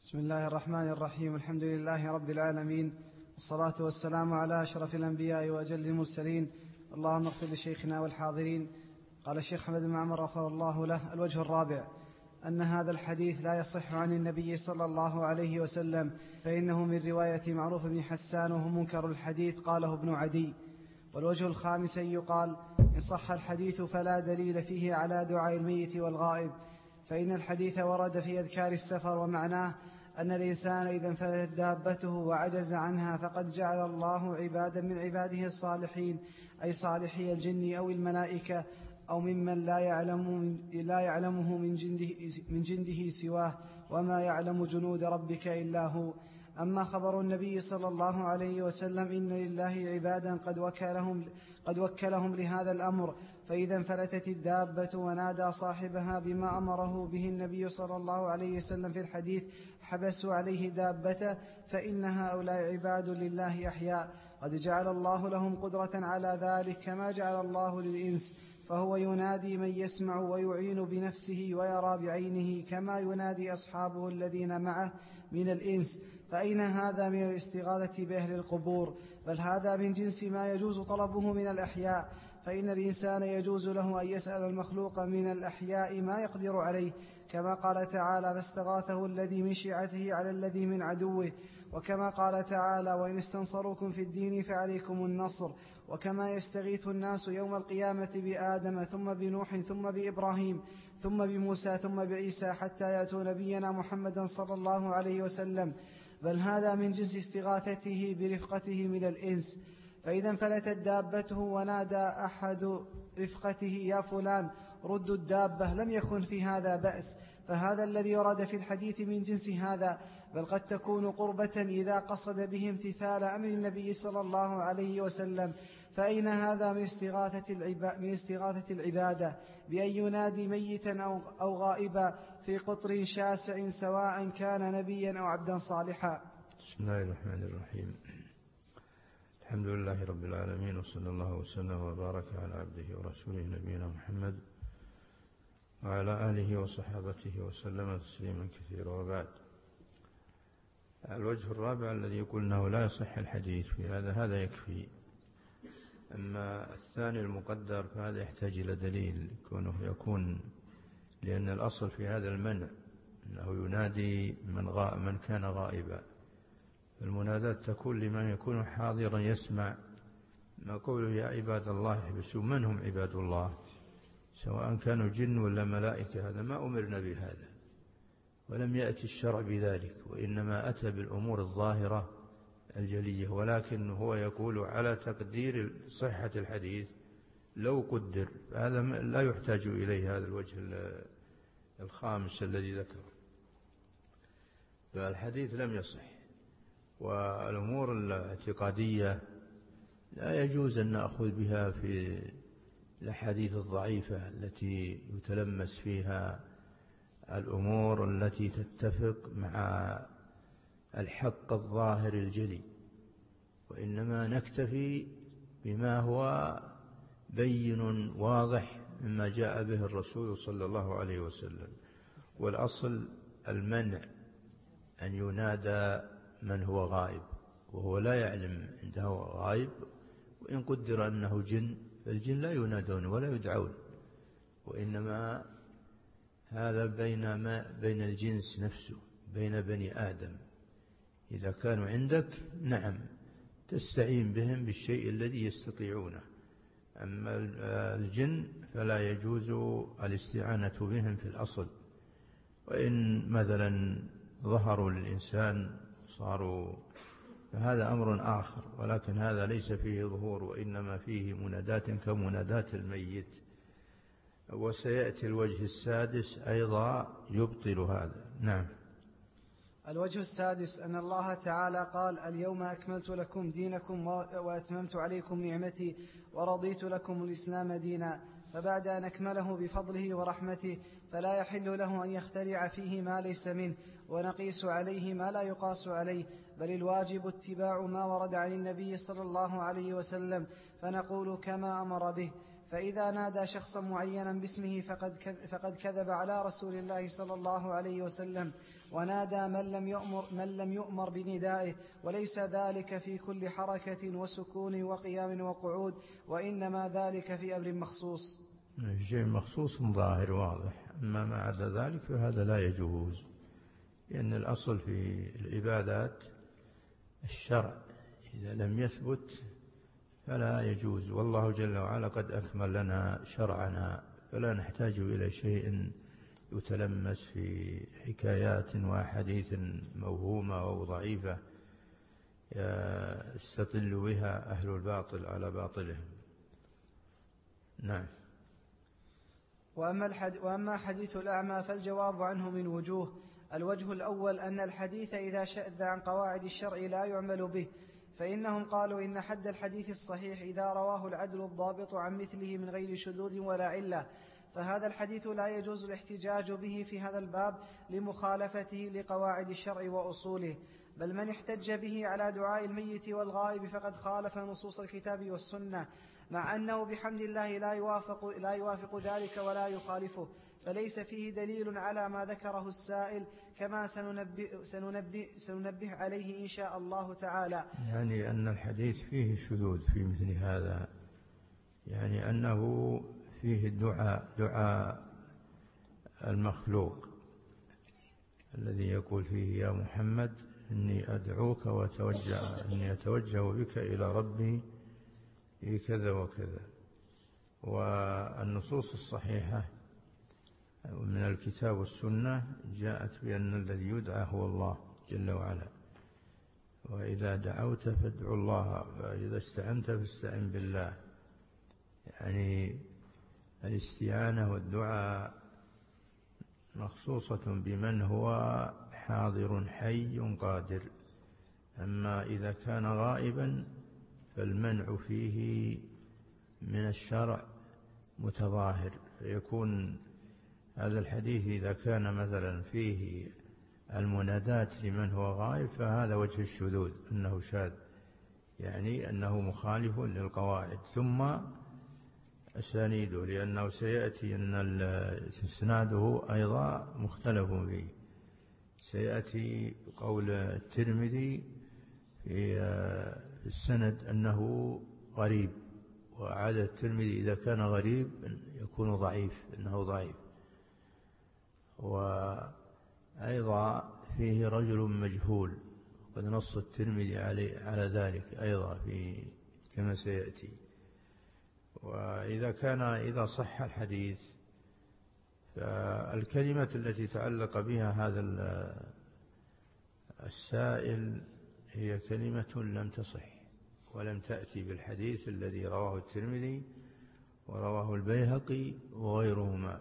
بسم الله الرحمن الرحيم. الحمد لله رب العالمين، والصلاة والسلام على أشرف الأنبياء وأجل المرسلين. اللهم اغفر لشيخنا والحاضرين. قال الشيخ أحمد بن معمر غفر الله له: الوجه الرابع أن هذا الحديث لا يصح عن النبي صلى الله عليه وسلم، فإنه من رواية معروف بن حسان وهو منكر الحديث، قاله ابن عدي. والوجه الخامس أن يقال: إن صح الحديث فلا دليل فيه على دعاء الميت والغائب، فإن الحديث ورد في أذكار السفر، ومعناه أن الإنسان إذا انفلتت دابته وعجز عنها فقد جعل الله عبادا من عباده الصالحين، أي صالحي الجن أو الملائكة أو ممن لا يعلمه من جنده سواه، وما يعلم جنود ربك إلا هو. أما خبر النبي صلى الله عليه وسلم إن لله عبادا قد وكلهم لهذا الأمر، فإذا انفلتت الدابة ونادى صاحبها بما أمره به النبي صلى الله عليه وسلم في الحديث حبسوا عليه دابته، فإن هؤلاء عباد لله أحياء قد جعل الله لهم قدرة على ذلك كما جعل الله للإنس، فهو ينادي من يسمع ويعين بنفسه ويرى بعينه كما ينادي أصحابه الذين معه من الإنس. فأين هذا من الاستغاثة بأهل القبور؟ بل هذا من جنس ما يجوز طلبه من الأحياء، فإن الإنسان يجوز له أن يسأل المخلوق من الأحياء ما يقدر عليه، كما قال تعالى: فاستغاثه الذي من شيعته على الذي من عدوه، وكما قال تعالى: وإن استنصروكم في الدين فعليكم النصر، وكما يستغيث الناس يوم القيامة بآدم ثم بنوح ثم بإبراهيم ثم بموسى ثم بعيسى حتى يأتوا نبينا محمدا صلى الله عليه وسلم. بل هذا من جنس استغاثته برفقته من الإنس. فإذا انفلتت دابته ونادى أحد رفقته: يا فلان رد الدابة، لم يكن في هذا بأس، فهذا الذي ورد في الحديث من جنس هذا، بل قد تكون قربة إذا قصد به امتثال أمر النبي صلى الله عليه وسلم. فأين هذا من استغاثة العبادة بأن ينادي ميتا أو غائبا في قطر شاسع سواء كان نبيا أو عبدا صالحا؟ بسم الله الرحمن الرحيم. الحمد لله رب العالمين، وصلى الله وسلم وبارك على عبده ورسوله نبينا محمد وعلى آله وصحابته وسلم تسليما كثيرا، وبعد. الوجه الرابع الذي قلناه لا يصح الحديث في هذا يكفي. أما الثاني المقدر فهذا يحتاج إلى دليل كونه يكون، لأن الأصل في هذا المنع أنه ينادي من كان غائبا، المناداة تكون لمن يكون حاضرا يسمع. ما قوله يا عباد الله احبسوا، من هم عباد الله؟ سواء كانوا جن ولا ملائكة، هذا ما أمرنا بهذا، ولم يأتي الشرع بذلك، وإنما أتى بالأمور الظاهرة الجلية. ولكن هو يقول على تقدير صحة الحديث لو قدر، هذا لا يحتاج إليه هذا الوجه الخامس الذي ذكره، فالحديث لم يصح. والأمور الاعتقادية لا يجوز أن نأخذ بها في الأحاديث الضعيفة التي يتلمس فيها الأمور التي تتفق مع الحق الظاهر الجلي، وإنما نكتفي بما هو بين واضح مما جاء به الرسول صلى الله عليه وسلم. والأصل المنع أن ينادى من هو غائب وهو لا يعلم عنده غائب، وإن قدر أنه جن فالجن لا ينادون ولا يدعون، وإنما هذا بين الجنس نفسه، بين بني آدم. إذا كانوا عندك نعم تستعين بهم بالشيء الذي يستطيعونه، أما الجن فلا يجوز الاستعانة بهم في الأصل. وإن مثلا ظهروا للإنسان صاروا فهذا أمر آخر، ولكن هذا ليس فيه ظهور، وإنما فيه منادات كمنادات الميت. وسيأتي الوجه السادس أيضا يبطل هذا. نعم. الوجه السادس أن الله تعالى قال: اليوم أكملت لكم دينكم وأتممت عليكم نعمتي ورضيت لكم الإسلام دينا. فبعد أن أكمله بفضله ورحمته فلا يحل له أن يخترع فيه ما ليس منه، ونقيس عليه ما لا يقاس عليه، بل الواجب اتباع ما ورد عن النبي صلى الله عليه وسلم، فنقول كما أمر به، فإذا نادى شخصا معينا باسمه فقد كذب على رسول الله صلى الله عليه وسلم، ونادى من لم يؤمر بندائه، وليس ذلك في كل حركة وسكون وقيام وقعود، وإنما ذلك في أمر مخصوص. شيء مخصوص ظاهر واضح، أما ما عدا ذلك فهذا لا يجوز، لأن الأصل في العبادات الشرع، إذا لم يثبت فلا يجوز، والله جل وعلا قد أكمل لنا شرعنا، فلا نحتاج إلى شيء يتلمس في حكايات وأحاديث موهومة أو ضعيفة يستطل بها أهل الباطل على باطلهم. نعم. وأما حديث الأعمى فالجواب عنه من وجوه. الوجه الأول أن الحديث إذا شذ عن قواعد الشرع لا يعمل به، فإنهم قالوا إن حد الحديث الصحيح إذا رواه العدل الضابط عن مثله من غير شذوذ ولا علة، فهذا الحديث لا يجوز الاحتجاج به في هذا الباب لمخالفته لقواعد الشرع وأصوله، بل من احتج به على دعاء الميت والغائب فقد خالف نصوص الكتاب والسنة، مع أنه بحمد الله لا يوافق ذلك ولا يخالفه، فليس فيه دليل على ما ذكره السائل، كما سننبه عليه إن شاء الله تعالى. يعني أن الحديث فيه شذوذ في مثل هذا، يعني أنه فيه دعاء المخلوق الذي يقول فيه يا محمد إني أدعوك إني أتوجه بك إلى ربي في كذا وكذا. والنصوص الصحيحة من الكتاب والسنة جاءت بأن الذي يدعى هو الله جل وعلا، وإذا دعوت فادعوا الله، وإذا استعنت فاستعن بالله. يعني الاستعانة والدعاء مخصوصة بمن هو حاضر حي قادر، أما إذا كان غائبا فالمنع فيه من الشرع متظاهر، فيكون هذا الحديث إذا كان مثلا فيه المنادات لمن هو غائب فهذا وجه الشذوذ، أنه شاذ، يعني أنه مخالف للقواعد. ثم أسانيده، لأنه سيأتي أن إسناده أيضا مختلف فيه، سيأتي قول الترمذي في السند أنه غريب، وعادة الترمذي إذا كان غريب يكون ضعيف، أنه ضعيف. وأيضا فيه رجل مجهول، وقد نص الترمذي على ذلك أيضا كما سيأتي. إذا صح الحديث فالكلمة التي تعلق بها هذا السائل هي كلمة لم تصح ولم تأتي بالحديث الذي رواه الترمذي ورواه البيهقي وغيرهما،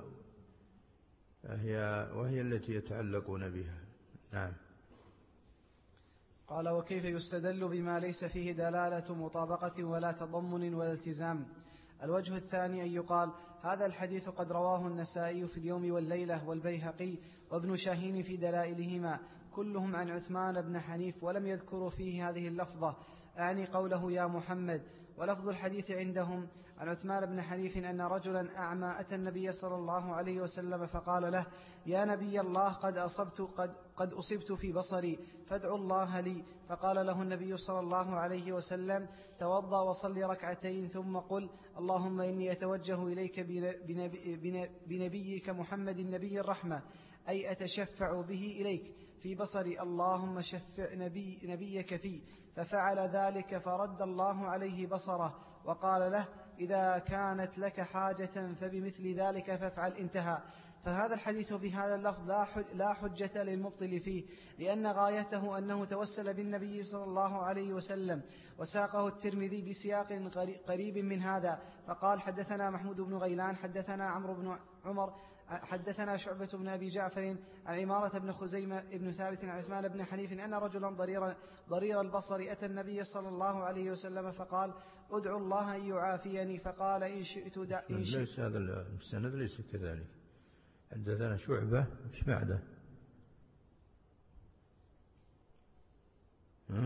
وهي التي يتعلقون بها. نعم. قال: وكيف يستدل بما ليس فيه دلالة مطابقة ولا تضمن ولا التزام؟ الوجه الثاني أن يقال هذا الحديث قد رواه النسائي في اليوم والليلة والبيهقي وابن شاهين في دلائلهما، كلهم عن عثمان بن حنيف، ولم يذكروا فيه هذه اللفظة، أعني قوله يا محمد. ولفظ الحديث عندهم عن عثمان بن حنيف أن رجلا أعمى أتى النبي صلى الله عليه وسلم فقال له: يا نبي الله قد أصبت في بصري فادعوا الله لي. فقال له النبي صلى الله عليه وسلم: توضأ وصل ركعتين ثم قل اللهم إني أتوجه إليك بنبيك محمد النبي الرحمة، أي أتشفع به إليك في بصري، اللهم شفع نبيك فيه. ففعل ذلك فرد الله عليه بصره وقال له: إذا كانت لك حاجة فبمثل ذلك فافعل. انتهى. فهذا الحديث بهذا اللفظ لا حجة للمبطل فيه، لأن غايته أنه توسل بالنبي صلى الله عليه وسلم، وساقه الترمذي بسياق قريب من هذا، فقال: حدثنا محمود بن غيلان حدثنا عمرو بن عمر حدثنا شعبة بن أبي جعفر عن عمارة بن خزيمة بن ثابت عن عثمان بن حنيف أن رجلا ضرير البصر أتى النبي صلى الله عليه وسلم فقال: ادعو الله أن يعافيني. فقال: إن شئت ليس هذا المستند ليس كذلك. حدثنا شعبة مش بعده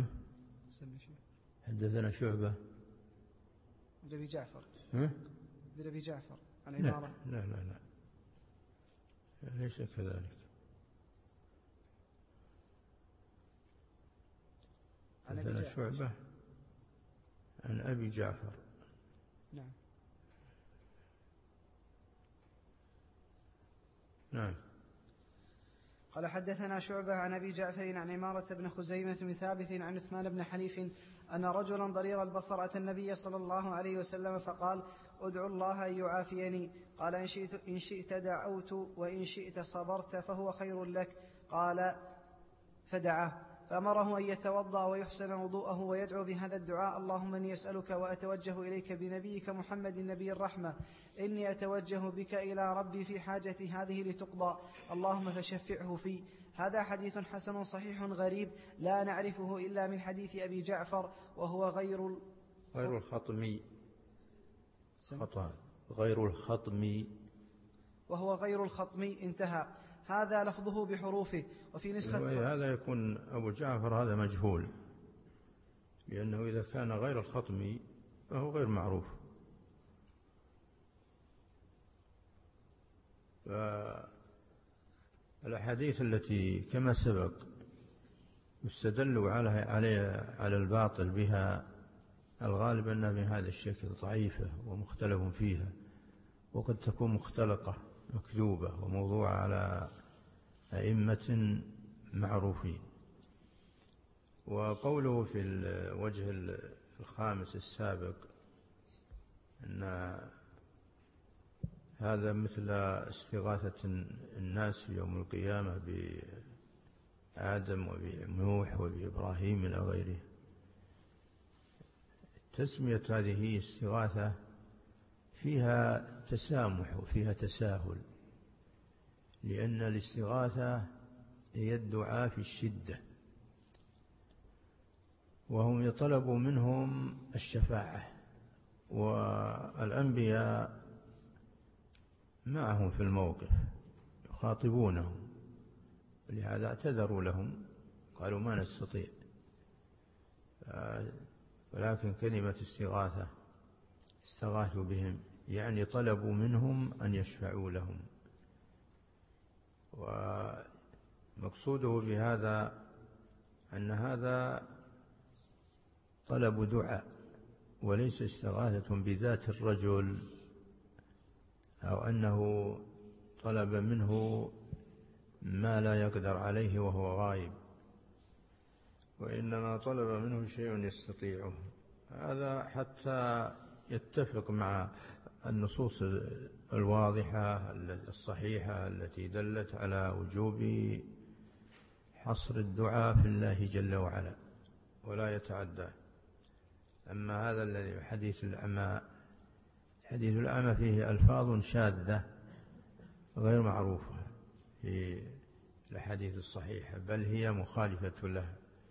حدثنا شعبة بن أبي جعفر بن أبي جعفر عن لا عمارة؟ لا لا لا ليس كذلك. عن شعبة عن أبي جعفر. نعم. نعم. قال حدثنا شعبة عن أبي جعفر عن عمارة بن خزيمة بن ثابت عن عثمان بن حنيف أن رجلا ضرير البصر أتى النبي صلى الله عليه وسلم فقال: ادعو الله أن يعافيني. قال: إن شئت دعوت وإن شئت صبرت فهو خير لك. قال: فدعاه، فأمره أن يتوضأ ويحسن وضوءه ويدعو بهذا الدعاء: اللهم إني أسألك وأتوجه إليك بنبيك محمد نبي الرحمة، إني أتوجه بك إلى ربي في حاجتي هذه لتقضى، اللهم فشفعه في. هذا حديث حسن صحيح غريب لا نعرفه إلا من حديث أبي جعفر وهو غير الخطمي. خطأ غير الخطمي، وهو غير الخطمي. انتهى. هذا لفظه بحروفه. وفي نسخة هذا يكون أبو جعفر هذا مجهول، لأنه إذا كان غير الخطمي فهو غير معروف. فالأحاديث التي كما سبق يستدل على الباطل بها الغالب أنها بهذا الشكل ضعيفة ومختلف فيها، وقد تكون مختلقة مكذوبة وموضوعة على أئمة معروفين. وقوله في الوجه الخامس السابق أن هذا مثل استغاثة الناس في يوم القيامة بآدم وبنوح وبإبراهيم إلى غيره، تسمية هذه استغاثة فيها تسامح وفيها تساهل، لأن الاستغاثة هي الدعاء في الشدة، وهم يطلبوا منهم الشفاعة، والأنبياء معهم في الموقف يخاطبونهم، ولهذا اعتذروا لهم قالوا ما نستطيع. ولكن كلمة استغاثة استغاثوا بهم يعني طلبوا منهم أن يشفعوا لهم. ومقصوده بهذا أن هذا طلب دعاء وليس استغاثة بذات الرجل، أو أنه طلب منه ما لا يقدر عليه وهو غائب، وإنما طلب منه شيء يستطيعه. هذا حتى يتفق مع النصوص الواضحة الصحيحة التي دلت على وجوب حصر الدعاء في الله جل وعلا ولا يتعدى. أما هذا الذي حديث الأعمى، حديث الأعمى فيه ألفاظ شاذة غير معروفة في الأحاديث الصحيحة، بل هي مخالفة لها،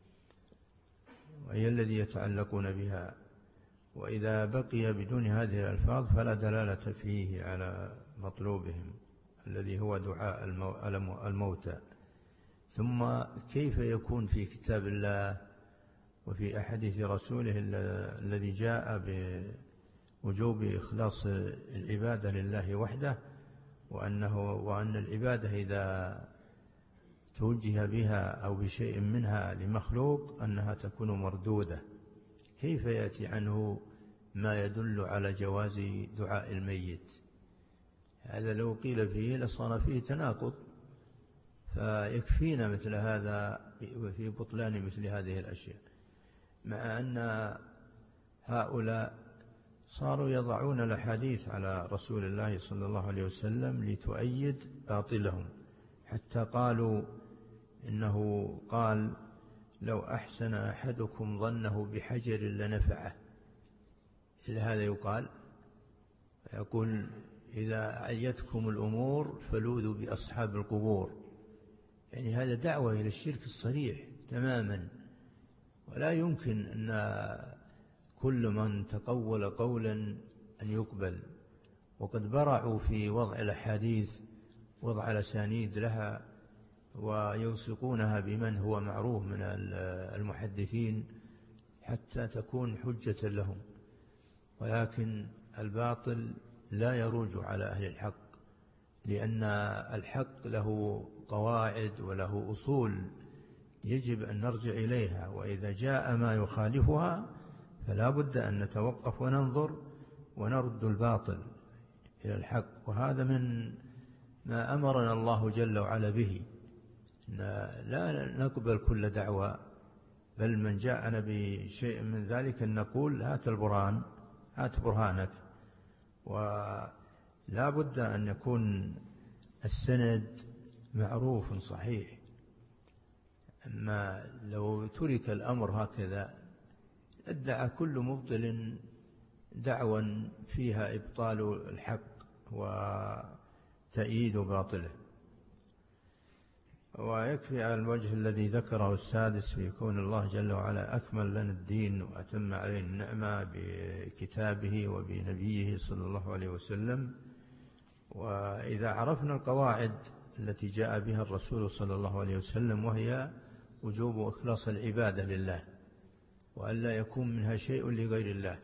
وهي الذي يتعلقون بها. وإذا بقي بدون هذه الألفاظ فلا دلالة فيه على مطلوبهم الذي هو دعاء الموتى. ثم كيف يكون في كتاب الله وفي أحاديث رسوله الذي جاء بوجوب إخلاص العبادة لله وحده، وأن العبادة إذا توجه بها أو بشيء منها لمخلوق أنها تكون مردودة؟ كيف يأتي عنه ما يدل على جواز دعاء الميت؟ هذا لو قيل فيه لصار فيه تناقض. فيكفينا مثل هذا في بطلان مثل هذه الأشياء، مع أن هؤلاء صاروا يضعون الأحاديث على رسول الله صلى الله عليه وسلم لتؤيد باطلهم، حتى قالوا إنه قال: لو أحسن أحدكم ظنه بحجر لنفعه. مثل هذا يقول إذا أعيتكم الأمور فلوذوا بأصحاب القبور. يعني هذا دعوة إلى الشرك الصريح تماما، ولا يمكن أن كل من تقول قولا أن يقبل. وقد برعوا في وضع الأحاديث وضع الأسانيد لها ويلصقونها بمن هو معروف من المحدثين حتى تكون حجة لهم، ولكن الباطل لا يروج على أهل الحق، لأن الحق له قواعد وله أصول يجب أن نرجع إليها، وإذا جاء ما يخالفها فلا بد أن نتوقف وننظر ونرد الباطل إلى الحق. وهذا من ما أمرنا الله جل وعلا به، لا نقبل كل دعوة، بل من جاءنا بشيء من ذلك أن نقول هات البرهان، هات برهانك. ولا بد أن يكون السند معروف صحيح. أما لو ترك الأمر هكذا ادعى كل مبطل دعوى فيها إبطال الحق وتأييد باطله. ويكفي على الوجه الذي ذكره السادس في كون الله جل وعلا أكمل لنا الدين وأتم علينا النعمة بكتابه وبنبيه صلى الله عليه وسلم. وإذا عرفنا القواعد التي جاء بها الرسول صلى الله عليه وسلم، وهي وجوب إخلاص العبادة لله وألا يكون منها شيء لغير الله،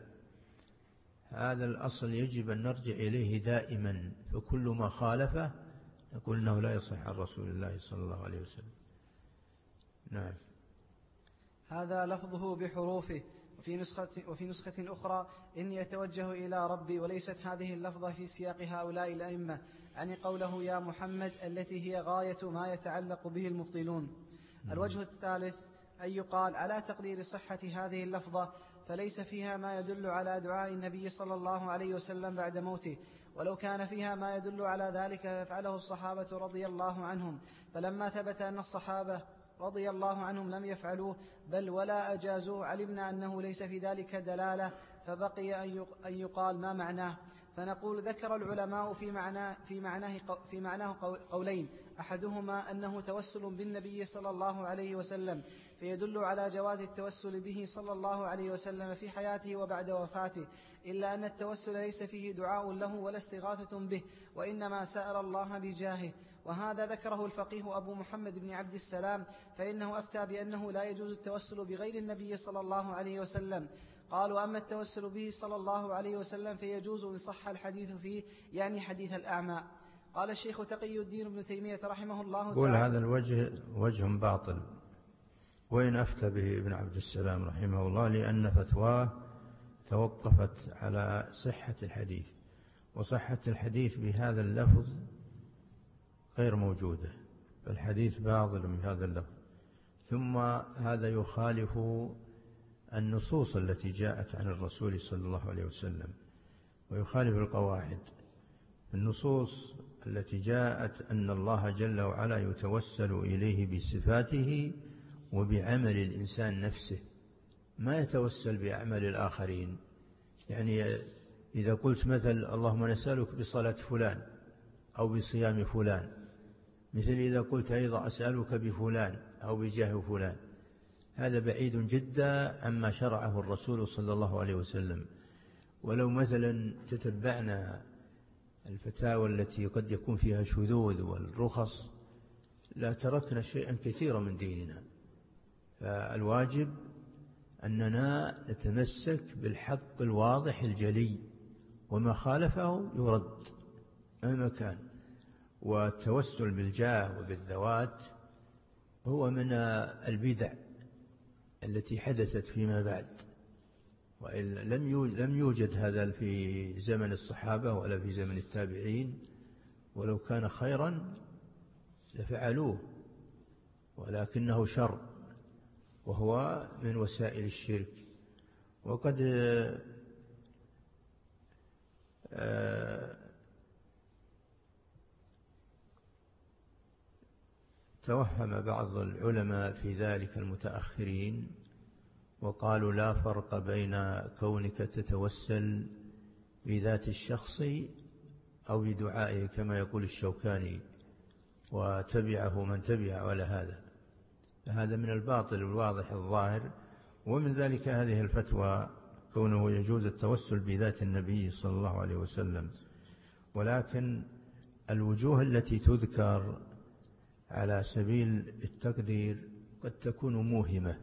هذا الأصل يجب أن نرجع إليه دائما، فكل ما خالفه نقول أنه لا يصح عن رسول الله صلى الله عليه وسلم. نعم. هذا لفظه بحروفه. وفي نسخة أخرى إني أتوجه إلى ربي، وليست هذه اللفظة في سياق هؤلاء الأئمة، يعني قوله يا محمد التي هي غاية ما يتعلق به المبطلون. الوجه الثالث أن يقال على تقدير صحة هذه اللفظة، فليس فيها ما يدل على دعاء النبي صلى الله عليه وسلم بعد موته، ولو كان فيها ما يدل على ذلك فعله الصحابة رضي الله عنهم، فلما ثبت أن الصحابة رضي الله عنهم لم يفعلوه بل ولا أجازوه علمنا أنه ليس في ذلك دلالة، فبقي أن يقال ما معناه. فنقول ذكر العلماء في معناه قولين، أحدهما أنه توسل بالنبي صلى الله عليه وسلم، فيدل على جواز التوسل به صلى الله عليه وسلم في حياته وبعد وفاته، إلا أن التوسل ليس فيه دعاء له ولا استغاثة به، وإنما سأل الله بجاهه. وهذا ذكره الفقيه أبو محمد بن عبد السلام، فإنه أفتى بأنه لا يجوز التوسل بغير النبي صلى الله عليه وسلم. قالوا أما التوسل به صلى الله عليه وسلم فيجوز إن صح الحديث فيه، يعني حديث الأعمى. قال الشيخ تقي الدين ابن تيمية رحمه الله تعالى: قول هذا الوجه وجه باطل. وإن أفتى به ابن عبد السلام رحمه الله، لأن فتواه توقفت على صحة الحديث، وصحة الحديث بهذا اللفظ غير موجودة، فالحديث باطل بهذا اللفظ. ثم هذا يخالف النصوص التي جاءت عن الرسول صلى الله عليه وسلم، ويخالف القواعد. النصوص التي جاءت أن الله جل وعلا يتوسل إليه بصفاته وبعمل الإنسان نفسه، ما يتوسل بأعمال الآخرين. يعني إذا قلت مثل اللهم نسألك بصلاة فلان أو بصيام فلان، مثل إذا قلت أيضا أسألك بفلان أو بجاه فلان، هذا بعيد جدا عما شرعه الرسول صلى الله عليه وسلم. ولو مثلا تتبعنا الفتاوى التي قد يكون فيها شذوذ والرخص لا تركنا شيئا كثيرا من ديننا. فالواجب أننا نتمسك بالحق الواضح الجلي، وما خالفه يرد مهما كان. والتوسل بالجاه وبالذوات هو من البدع التي حدثت فيما بعد، وإلا لم يوجد هذا في زمن الصحابة ولا في زمن التابعين، ولو كان خيرا لفعلوه، ولكنه شر وهو من وسائل الشرك. وقد توهم بعض العلماء في ذلك المتأخرين، وقالوا لا فرق بين كونك تتوسل بذات الشخص أو بدعائه كما يقول الشوكاني، وتبعه من تبع على هذا، فهذا من الباطل الواضح الظاهر. ومن ذلك هذه الفتوى كونه يجوز التوسل بذات النبي صلى الله عليه وسلم. ولكن الوجوه التي تذكر على سبيل التقدير قد تكون موهمة،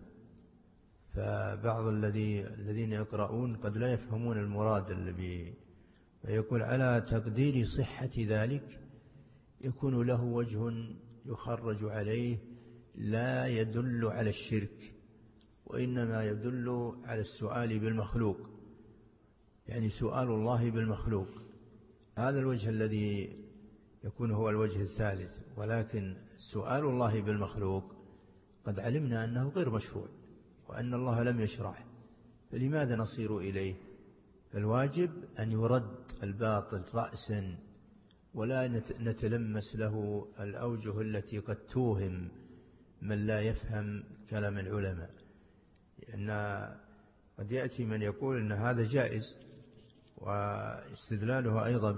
فبعض الذين يقرؤون قد لا يفهمون المراد فيقول على تقدير صحة ذلك يكون له وجه يخرج عليه لا يدل على الشرك، وإنما يدل على السؤال بالمخلوق، يعني سؤال الله بالمخلوق، هذا الوجه الذي يكون هو الوجه الثالث. ولكن سؤال الله بالمخلوق قد علمنا أنه غير مشروع وأن الله لم يشرعه، فلماذا نصير إليه؟ فالواجب أن يرد الباطل رأسا، ولا نتلمس له الأوجه التي قد توهم من لا يفهم كلام العلماء، لأن قد يأتي من يقول أن هذا جائز، واستدلاله أيضا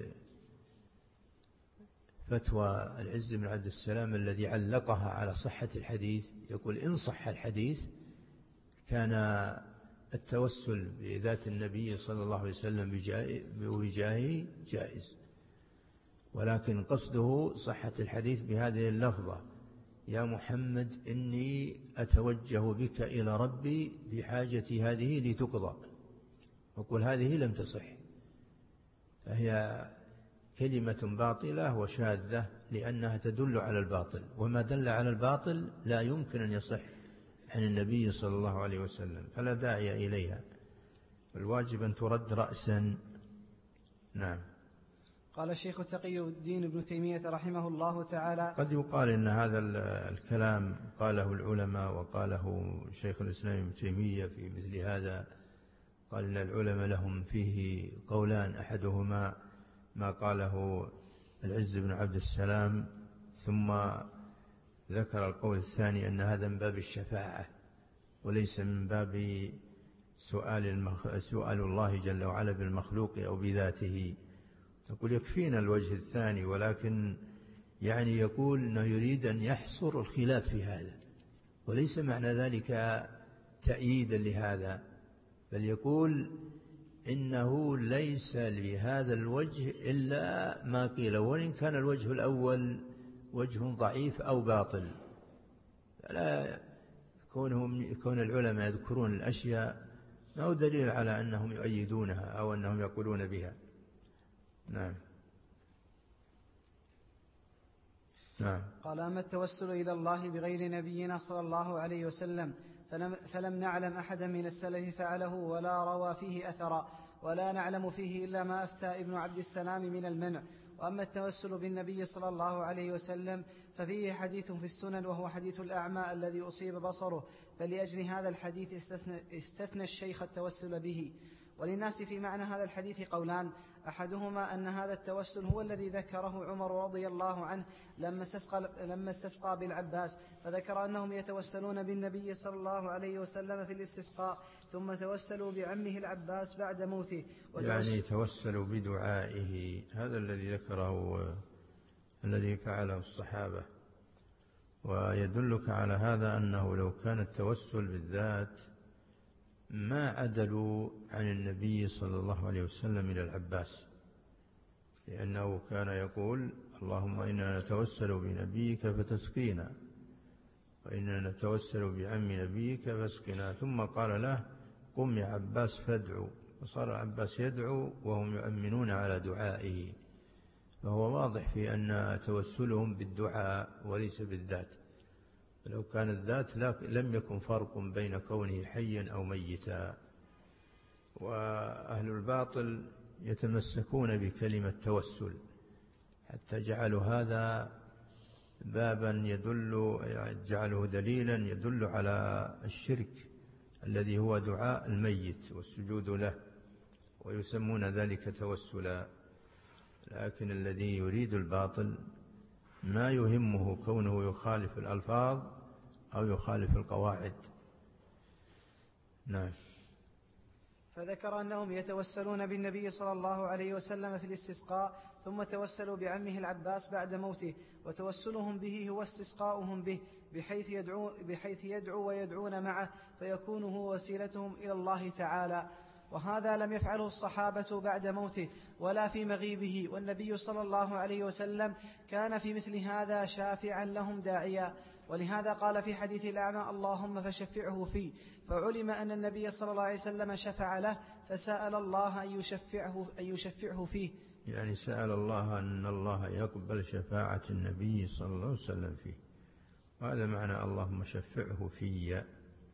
بفتوى العز بن عبد السلام الذي علقها على صحة الحديث، يقول إن صح الحديث كان التوسل بذات النبي صلى الله عليه وسلم بوجاهه جائز، ولكن قصده صحة الحديث بهذه اللفظة: يا محمد إني أتوجه بك إلى ربي بحاجتي هذه لتقضى. أقول هذه لم تصح، فهي كلمة باطلة وشاذة لأنها تدل على الباطل، وما دل على الباطل لا يمكن أن يصح عن النبي صلى الله عليه وسلم، فلا داعي إليها، والواجب أن ترد رأسا. نعم. قال الشيخ تقي الدين ابن تيمية رحمه الله تعالى: قد يقال إن هذا الكلام قاله العلماء وقاله شيخ الإسلام ابن تيمية في مثل هذا، قال إن العلماء لهم فيه قولان: أحدهما ما قاله العز بن عبد السلام، ثم ذكر القول الثاني أن هذا من باب الشفاعة وليس من باب سؤال الله جل وعلا بالمخلوق أو بذاته. يقول يكفينا الوجه الثاني، ولكن يعني يقول أنه يريد أن يحصر الخلاف في هذا، وليس معنى ذلك تأييدا لهذا، بل يقول إنه ليس لهذا الوجه إلا ما قيل، وإن كان الوجه الأول وجه ضعيف أو باطل، فلا كون العلماء يذكرون الأشياء ما هو دليل على أنهم يؤيدونها أو أنهم يقولون بها. نعم. نعم. قال: أما التوسل إلى الله بغير نبينا صلى الله عليه وسلم فلم نعلم أحدا من السلف فعله ولا روى فيه أثرا، ولا نعلم فيه إلا ما أفتى ابن عبد السلام من المنع. وأما التوسل بالنبي صلى الله عليه وسلم ففيه حديث في السنن، وهو حديث الأعمى الذي أصيب بصره، فلأجل هذا الحديث استثنى الشيخ التوسل به. وللناس في معنى هذا الحديث قولان: أحدهما أن هذا التوسل هو الذي ذكره عمر رضي الله عنه لما استسقى بالعباس، فذكر أنهم يتوسلون بالنبي صلى الله عليه وسلم في الاستسقاء، ثم توسلوا بعمه العباس بعد موته، يعني توسلوا بدعائه، هذا الذي ذكره الذي فعله الصحابة. ويدلك على هذا أنه لو كان التوسل بالذات ما عدلوا عن النبي صلى الله عليه وسلم إلى العباس، لأنه كان يقول: اللهم إنا نتوسل بنبيك فتسقينا، وإنا نتوسل بعم نبيك فاسقنا، ثم قال له: قم يا عباس فادعو، وصار العباس يدعو وهم يؤمنون على دعائه. فهو واضح في أن توسلهم بالدعاء وليس بالذات، لو كان الذات لم يكن فرق بين كونه حيا أو ميتا. وأهل الباطل يتمسكون بكلمة توسل حتى جعلوا هذا بابا جعله دليلا يدل على الشرك الذي هو دعاء الميت والسجود له، ويسمون ذلك توسلا. لكن الذي يريد الباطل ما يهمه كونه يخالف الألفاظ أو يخالف القواعد. نعم. فذكر أنهم يتوسلون بالنبي صلى الله عليه وسلم في الاستسقاء، ثم توسلوا بعمه العباس بعد موته، وتوسلهم به هو استسقاؤهم به، بحيث يدعو ويدعون معه، فيكون هو وسيلتهم إلى الله تعالى. وهذا لم يفعله الصحابة بعد موته ولا في مغيبه، والنبي صلى الله عليه وسلم كان في مثل هذا شافعا لهم داعيا. ولهذا قال في حديث الأعمى: اللهم فشفعه فيه، فعلم أن النبي صلى الله عليه وسلم شفع له، فسأل الله أن يشفعه فيه. يعني سأل الله أن الله يقبل شفاعة النبي صلى الله عليه وسلم فيه، وهذا معنى اللهم شفعه في.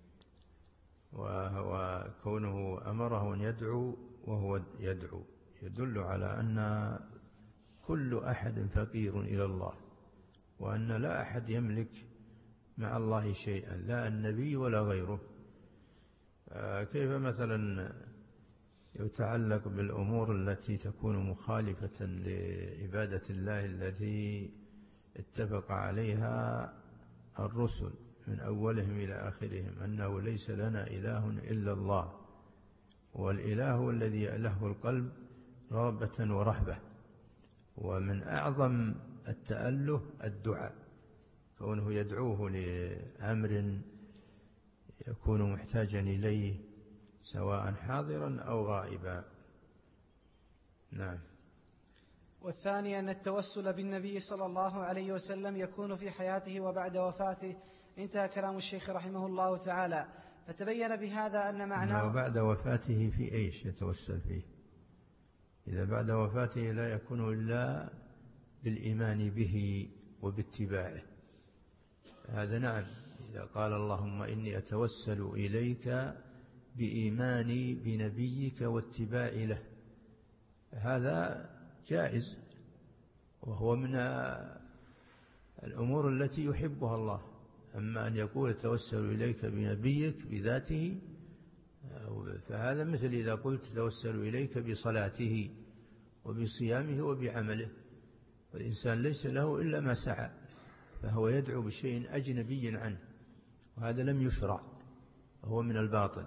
وهو كونه أمره أن يدعو وهو يدعو يدل على أن كل أحد فقير إلى الله، وأن لا أحد يملك مع الله شيئا، لا النبي ولا غيره. كيف مثلا يتعلق بالأمور التي تكون مخالفة لعبادة الله التي اتفق عليها الرسل من أولهم إلى آخرهم أنه ليس لنا إله إلا الله، والإله الذي يأله القلب رغبة ورهبة. ومن أعظم التأله الدعاء، كونه يدعوه لأمر يكون محتاجا إليه سواء حاضرا أو غائبا. نعم. والثاني أن التوسل بالنبي صلى الله عليه وسلم يكون في حياته وبعد وفاته. انتهى كلام الشيخ رحمه الله تعالى. فتبين بهذا أن معناه وبعد وفاته في إيش يتوسل فيه؟ إذا بعد وفاته لا يكون إلا بالإيمان به وباتباعه، هذا نعم. إذا قال اللهم إني أتوسل إليك بإيماني بنبيك واتباعي له، هذا جائز، وهو من الأمور التي يحبها الله. أما أن يقول توسل إليك بنبيك بذاته، فهذا مثل إذا قلت توسل إليك بصلاته وبصيامه وبعمله، والإنسان ليس له إلا ما سعى، فهو يدعو بشيء أجنبي عنه، وهذا لم يشرع، وهو من الباطل.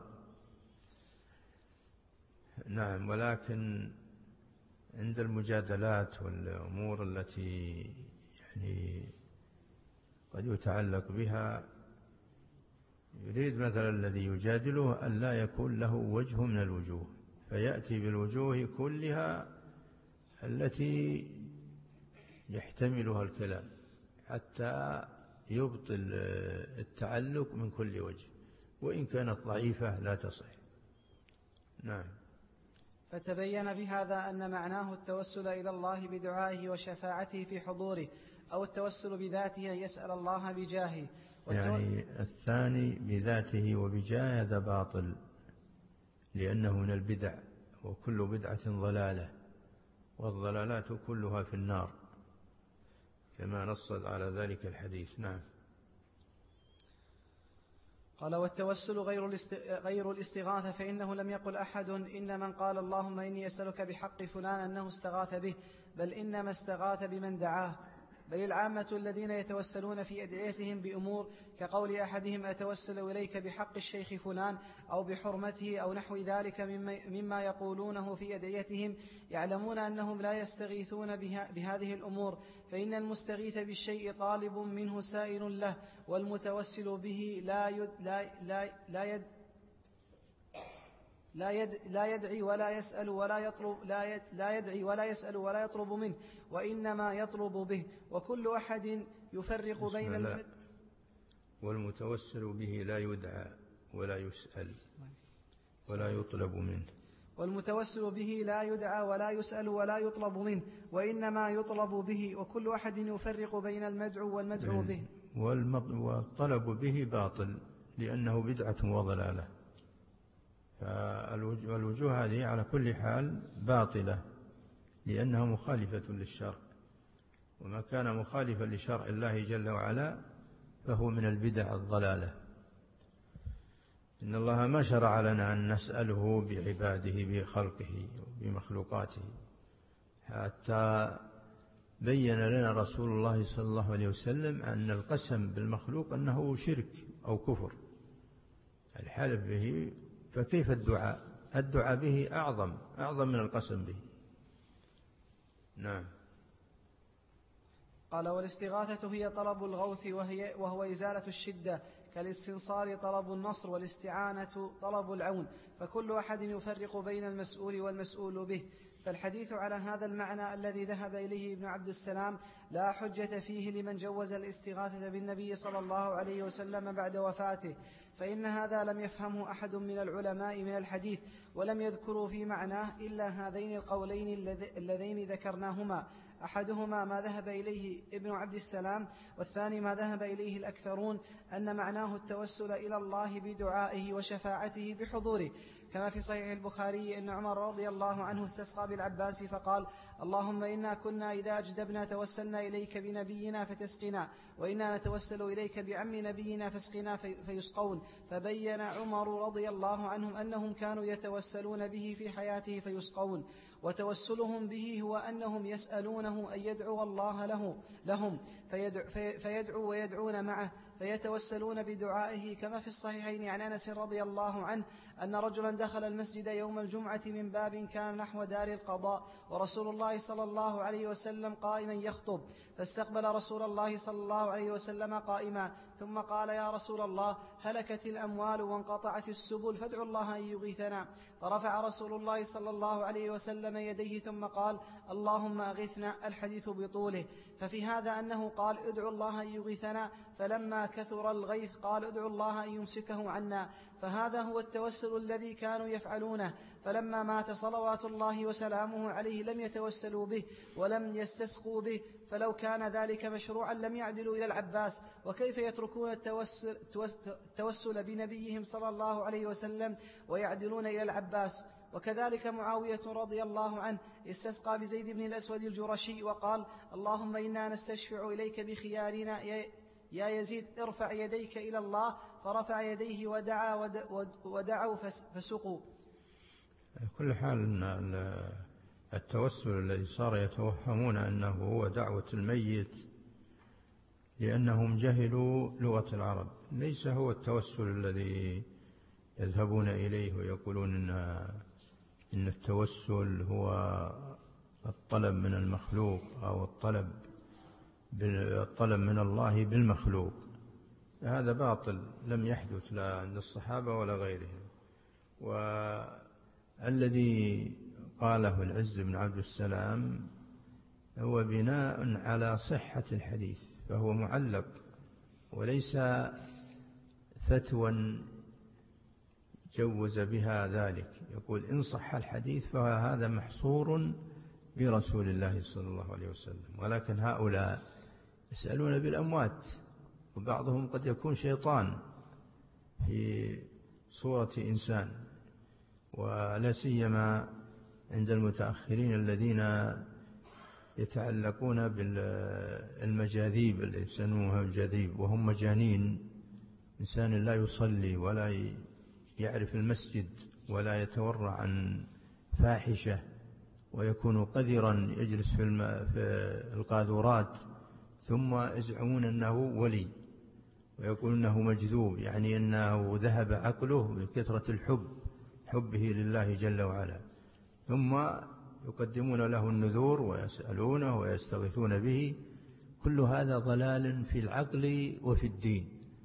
نعم. ولكن عند المجادلات والأمور التي يعني قد يتعلق بها، يريد مثلا الذي يجادله أن لا يكون له وجه من الوجوه، فيأتي بالوجوه كلها التي يحتملها الكلام حتى يبطل التعلق من كل وجه، وإن كانت ضعيفة لا تصح. نعم. فتبين بهذا أن معناه التوسل إلى الله بدعائه وشفاعته في حضوره، أو التوسل بذاته أن يسأل الله بجاهه. يعني الثاني بذاته وبجاهه هذا باطل، لأنه من البدع، وكل بدعة ضلالة، والضلالات كلها في النار، كما نص على ذلك الحديث. نعم. قال والتوسل غير الاستغاثة، فإنه لم يقل أحد إن من قال اللهم إني أسألك بحق فلان أنه استغاث به، بل إنما استغاث بمن دعاه. بل العامة الذين يتوسلون في أدعيتهم بأمور كقول أحدهم أتوسل إليك بحق الشيخ فلان أو بحرمته أو نحو ذلك مما يقولونه في أدعيتهم، يعلمون أنهم لا يستغيثون بهذه الأمور، فإن المستغيث بالشيء طالب منه سائل له، والمتوسل به لا يدعي ولا يسأل ولا يطلب منه، وإنما يطلب به. وكل أحد يفرق بين والمتوسل به لا يدعى ولا يسأل ولا يطلب منه. والمتوسل به لا يدعى ولا يسأل ولا يطلب منه، وإنما يطلب به. وكل أحد يفرق بين المدعو والمدعو به. والطلب به باطل، لأنه بدعة وضلالة. فالوجوه هذه على كل حال باطلة، لأنها مخالفة للشرع، وما كان مخالفا لشرع الله جل وعلا فهو من البدع الضلالة. إن الله ما شرع لنا أن نسأله بعباده بخلقه وبمخلوقاته، حتى بين لنا رسول الله صلى الله عليه وسلم أن القسم بالمخلوق أنه شرك أو كفر، الحلف به. فكيف الدعاء به أعظم من القسم به. نعم. قال والاستغاثة هي طلب الغوث، وهو إزالة الشدة، كالاستنصار طلب النصر، والاستعانة طلب العون، فكل أحد يفرق بين المسؤول والمسؤول به. فالحديث على هذا المعنى الذي ذهب إليه ابن عبد السلام لا حجة فيه لمن جوز الاستغاثة بالنبي صلى الله عليه وسلم بعد وفاته، فإن هذا لم يفهمه أحد من العلماء من الحديث، ولم يذكروا في معناه إلا هذين القولين اللذين ذكرناهما، أحدهما ما ذهب إليه ابن عبد السلام، والثاني ما ذهب إليه الأكثرون، أن معناه التوسل إلى الله بدعائه وشفاعته بحضوره، كما في صحيح البخاري أن عمر رضي الله عنه استسقى بالعباس فقال: اللهم إنا كنا إذا أجدبنا توسلنا إليك بنبينا فتسقنا، وإنا نتوسل إليك بعم نبينا فاسقنا فيسقون. فبين عمر رضي الله عنهم أنهم كانوا يتوسلون به في حياته فيسقون، وتوسلهم به هو أنهم يسألونه أن يدعو الله لهم فيدعو ويدعون معه، فيتوسلون بدعائه، كما في الصحيحين عن أنس رضي الله عنه أن رجلا دخل المسجد يوم الجمعة من باب كان نحو دار القضاء، ورسول الله صلى الله عليه وسلم قائما يخطب، فاستقبل رسول الله صلى الله عليه وسلم قائما، ثم قال: يا رسول الله، هلكت الأموال وانقطعت السبل، فادعوا الله أن يغيثنا. فرفع رسول الله صلى الله عليه وسلم يديه ثم قال: اللهم أغثنا. الحديث بطوله. ففي هذا أنه قال: ادعوا الله أن يغيثنا، فلما كثر الغيث قال: ادعوا الله أن يمسكه عنا. فهذا هو التوسل الذي كانوا يفعلونه، فلما مات صلوات الله وسلامه عليه لم يتوسلوا به ولم يستسقوا به، فلو كان ذلك مشروعا لم يعدلوا إلى العباس، وكيف يتركون التوسل بنبيهم صلى الله عليه وسلم ويعدلون إلى العباس؟ وكذلك معاوية رضي الله عنه استسقى بزيد بن الأسود الجرشي وقال: اللهم إنا نستشفع إليك بخيارنا يا يزيد، ارفع يديك إلى الله، فرفع يديه ودعوا فسقوا. كل حال التوسل الذي صار يتوهمون أنه هو دعوة الميت لأنهم جهلوا لغة العرب، ليس هو التوسل الذي يذهبون إليه ويقولون إن التوسل هو الطلب من المخلوق أو الطلب من الله بالمخلوق. هذا باطل لم يحدث لا عند الصحابة ولا غيرهم. والذي قاله العز بن عبد السلام هو بناء على صحة الحديث، فهو معلق وليس فتوى جوز بها ذلك. يقول إن صح الحديث فهذا محصور برسول الله صلى الله عليه وسلم، ولكن هؤلاء يسألون بالأموات، وبعضهم قد يكون شيطان في صورة إنسان، ولا سيما عند المتأخرين الذين يتعلقون بالمجاذيب اللي يسمونها الجاذيب، وهم مجانين. إنسان لا يصلي ولا يعرف المسجد ولا يتورع عن فاحشة، ويكون قذرا يجلس في القاذورات، ثم يزعمون أنه ولي ويقول أنه مجذوب، يعني أنه ذهب عقله بكثرة حبه لله جل وعلا، ثم يقدمون له النذور ويسألونه ويستغيثون به. كل هذا ضلال في العقل وفي الدين،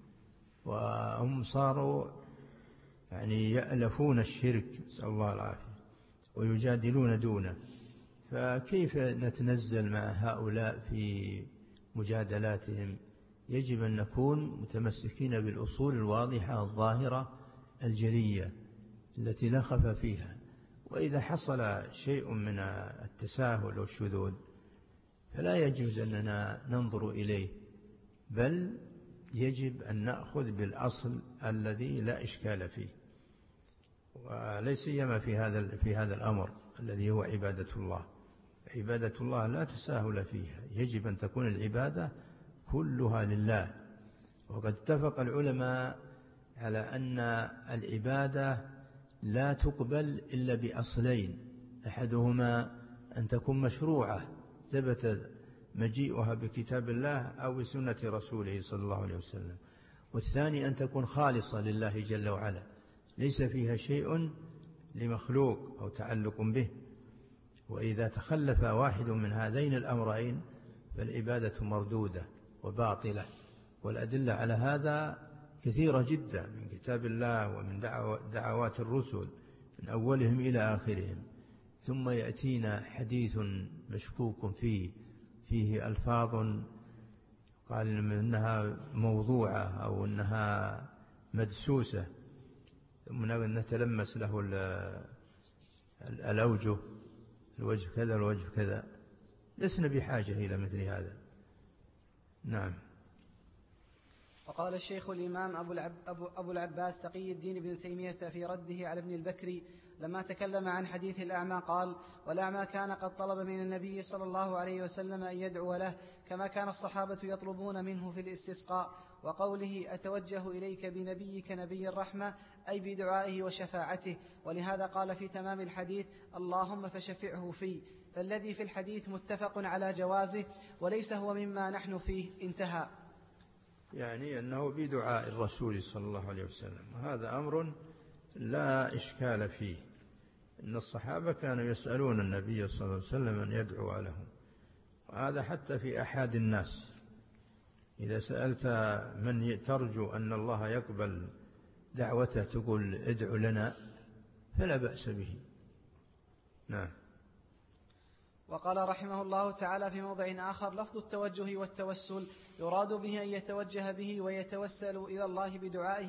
وهم صاروا يعني يألفون الشرك، نسأل الله العافية، ويجادلون دونه. فكيف نتنزل مع هؤلاء في مجادلاتهم؟ يجب أن نكون متمسكين بالأصول الواضحة الظاهرة الجلية التي لا خفا فيها. وإذا حصل شيء من التساهل والشذوذ فلا يجوز أننا ننظر إليه، بل يجب أن نأخذ بالأصل الذي لا إشكال فيه، وليس سيما في هذا الأمر الذي هو عبادة الله. عبادة الله لا تساهل فيها، يجب أن تكون العبادة كلها لله. وقد اتفق العلماء على أن العبادة لا تقبل إلا بأصلين: أحدهما أن تكون مشروعة ثبت مجيئها بكتاب الله أو بسنة رسوله صلى الله عليه وسلم، والثاني أن تكون خالصة لله جل وعلا ليس فيها شيء لمخلوق أو تعلق به. وإذا تخلف واحد من هذين الأمرين فالعبادة مردودة وباطلة. والأدلة على هذا كثيرة جدا من كتاب الله ومن دعوات الرسل من أولهم إلى آخرهم. ثم يأتينا حديث مشكوك فيه ألفاظ قال إنها موضوعة أو إنها مدسوسة، ثم نتلمس له الأوجه، الوجه كذا الوجه كذا، لسنا بحاجة إلى مثل هذا. نعم. وقال الشيخ الإمام أبو العباس تقي الدين ابن تيمية في رده على ابن البكري لما تكلم عن حديث الأعمى قال: والأعمى كان قد طلب من النبي صلى الله عليه وسلم أن يدعو له كما كان الصحابة يطلبون منه في الاستسقاء. وقوله: أتوجه إليك بنبيك نبي الرحمة، أي بدعائه وشفاعته. ولهذا قال في تمام الحديث: اللهم فشفعه في. فالذي في الحديث متفق على جوازه وليس هو مما نحن فيه. انتهى. يعني أنه بدعاء الرسول صلى الله عليه وسلم، وهذا أمر لا إشكال فيه، إن الصحابة كانوا يسألون النبي صلى الله عليه وسلم أن يدعو لهم، وهذا حتى في أحد الناس، إذا سألت من ترجو أن الله يقبل دعوته تقول ادعو لنا، فلا بأس به. نعم. وقال رحمه الله تعالى في موضع آخر: لفظ التوجه والتوسل يراد به أن يتوجه به ويتوسل إلى الله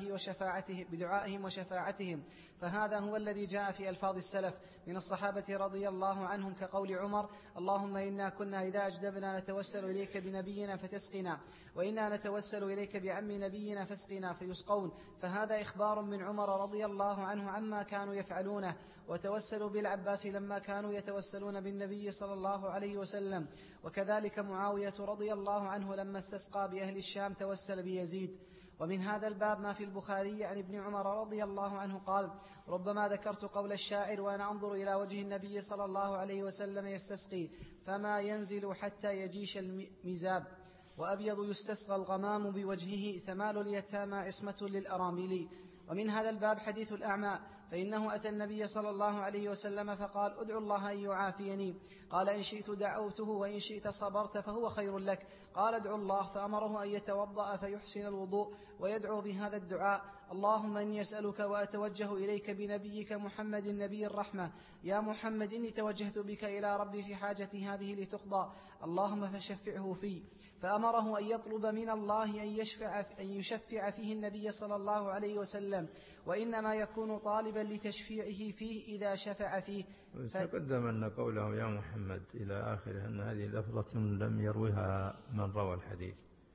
بدعائهم وشفاعتهم، فهذا هو الذي جاء في ألفاظ السلف من الصحابة رضي الله عنهم، كقول عمر: اللهم إنا كنا إذا أجدبنا نتوسل إليك بنبينا فتسقنا، وإنا نتوسل إليك بعم نبينا فاسقنا، فيسقون. فهذا إخبار من عمر رضي الله عنه عما كانوا يفعلونه. وتوسلوا بالعباس لما كانوا يتوسلون بالنبي صلى الله عليه وسلم. وكذلك معاوية رضي الله عنه لما استسقى بأهل الشام توسل بيزيد. ومن هذا الباب ما في البخاري عن ابن عمر رضي الله عنه قال: ربما ذكرت قول الشاعر وأنا أنظر إلى وجه النبي صلى الله عليه وسلم يستسقي، فما ينزل حتى يجيش المزاب، وأبيض يستسقى الغمام بوجهه، ثمال اليتامى عصمة للأرامل. ومن هذا الباب حديث الأعمى، فإنه أتى النبي صلى الله عليه وسلم فقال: ادعو الله أن يعافيني. قال: إن شئت دعوته وإن شئت صبرت فهو خير لك. قال: ادعو الله. فأمره أن يتوضأ فيحسن الوضوء ويدعو بهذا الدعاء: اللهم إني أسألك وأتوجه إليك بنبيك محمد النبي الرحمة، يا محمد إني توجهت بك إلى ربي في حاجتي هذه لتقضى، اللهم فشفعه في. فأمره أن يطلب من الله أن يشفع فيه النبي صلى الله عليه وسلم، وإنما يكون طالبا لتشفيعه فيه إذا شفع فيه. تقدم أن قوله يا محمد إلى آخره أن هذه لفظة لم يروها من روى الحديث،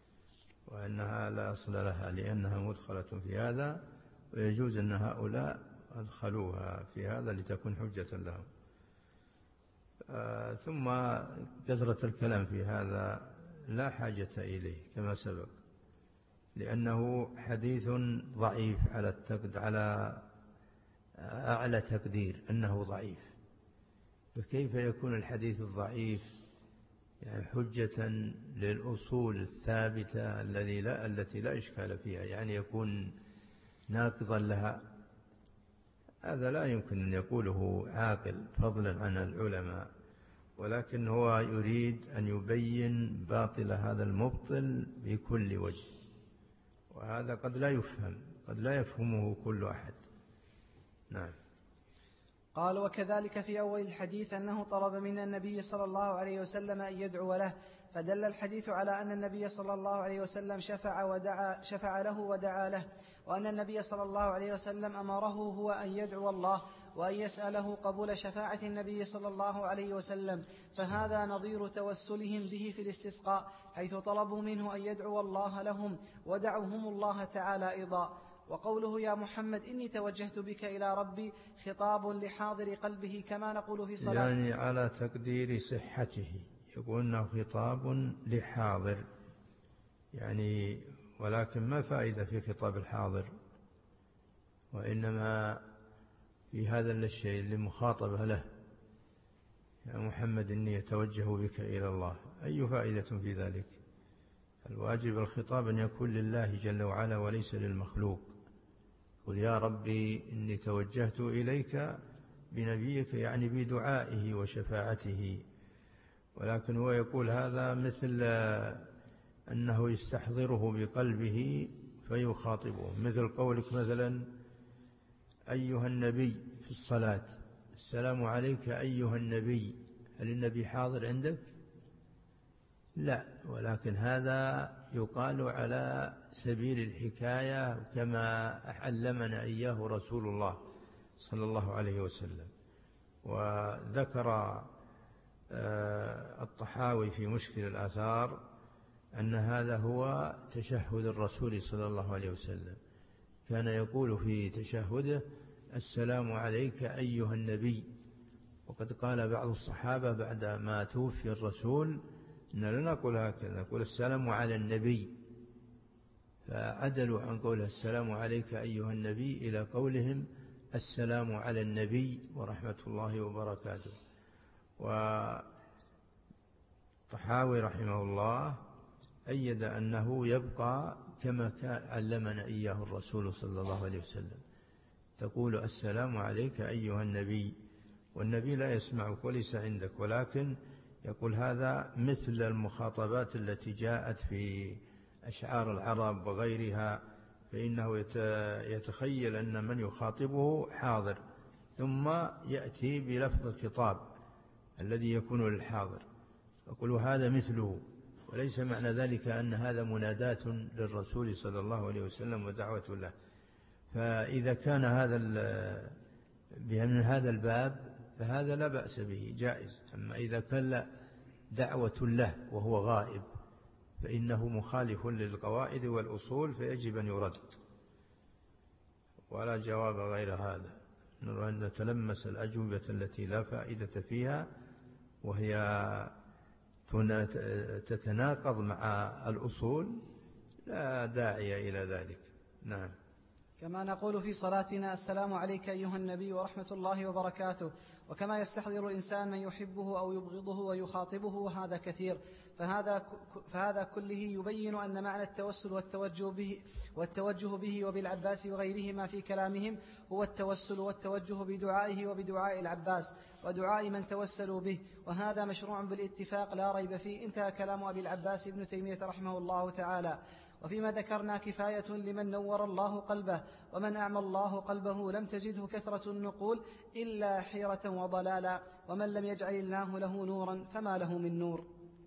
وأنها لا أصل لها لأنها مدخلة في هذا، ويجوز أن هؤلاء أدخلوها في هذا لتكون حجة لهم. ثم كثرة الكلام في هذا لا حاجة إليه كما سبق، لأنه حديث ضعيف على أعلى تقدير أنه ضعيف، فكيف يكون الحديث الضعيف يعني حجة للأصول الثابتة التي لا إشكال فيها، يعني يكون ناقضا لها؟ هذا لا يمكن أن يقوله عاقل فضلا عن العلماء، ولكن هو يريد أن يبين باطل هذا المبطل بكل وجه، وهذا قد لا يفهمه كل أحد. نعم. قال: وكذلك في أول الحديث أنه طلب من النبي صلى الله عليه وسلم أن يدعو له، فدل الحديث على أن النبي صلى الله عليه وسلم شفع له ودعا له، وأن النبي صلى الله عليه وسلم أمره هو أن يدعو الله وأن يسأله قبول شفاعة النبي صلى الله عليه وسلم، فهذا نظير توسلهم به في الاستسقاء، حيث طلبوا منه أن يدعو الله لهم ودعوهم الله تعالى أيضا. وقوله يا محمد إني توجهت بك إلى ربي خطاب لحاضر قلبه كما نقول في صلاة، يعني على تقدير صحته يقول أنه خطاب لحاضر، يعني ولكن ما فائدة في خطاب الحاضر، وإنما في هذا الشيء اللي مخاطبة له: يا محمد إني أتوجه بك إلى الله، أي فائدة في ذلك؟ الواجب الخطاب أن يكون لله جل وعلا وليس للمخلوق. قل يا ربي إني توجهت إليك بنبيك، يعني بدعائه وشفاعته، ولكن هو يقول هذا مثل أنه يستحضره بقلبه فيخاطبه، مثل قولك مثلا أيها النبي في الصلاة، السلام عليك أيها النبي، هل النبي حاضر عندك؟ لا، ولكن هذا يقال على سبيل الحكاية كما علمنا إياه رسول الله صلى الله عليه وسلم. وذكر الطحاوي في مشكل الآثار أن هذا هو تشهد الرسول صلى الله عليه وسلم، كان يقول في تشهده السلام عليك أيها النبي. وقد قال بعض الصحابة بعد ما توفي الرسول إن لا نقول هكذا، نقول السلام على النبي، فعدلوا عن قول السلام عليك أيها النبي إلى قولهم السلام على النبي ورحمة الله وبركاته. وطحاوي رحمه الله أيد أنه يبقى كما علمنا إياه الرسول صلى الله عليه وسلم، تقول السلام عليك أيها النبي، والنبي لا يسمعك وليس عندك، ولكن يقول هذا مثل المخاطبات التي جاءت في أشعار العرب وغيرها، فإنه يتخيل أن من يخاطبه حاضر، ثم يأتي بلفظ الخطاب الذي يكون للحاضر، يقول هذا مثله، وليس معنى ذلك أن هذا منادات للرسول صلى الله عليه وسلم ودعوة له. فإذا كان هذا من هذا الباب فهذا لا بأس به، جائز. أما إذا كان دعوة له وهو غائب فإنه مخالف للقواعد والأصول، فيجب أن يرد، ولا جواب غير هذا. نرى أن نتلمس الأجوبة التي لا فائدة فيها وهي تتناقض مع الأصول، لا داعي إلى ذلك. نعم. كما نقول في صلاتنا السلام عليك أيها النبي ورحمة الله وبركاته، وكما يستحضر الإنسان من يحبه أو يبغضه ويخاطبه، وهذا كثير، فهذا كله يبين أن معنى التوسل والتوجه به وبالعباس وغيرهما في كلامهم هو التوسل والتوجه بدعائه وبدعاء العباس ودعاء من توسلوا به، وهذا مشروع بالاتفاق لا ريب فيه. انتهى كلام أبي العباس ابن تيمية رحمه الله تعالى. وفيما ذكرنا كفاية لمن نور الله قلبه، ومن أعمى الله قلبه لم تجده كثرة النقول إلا حيرة وضلالا، ومن لم يجعل الله له نورا فما له من نور.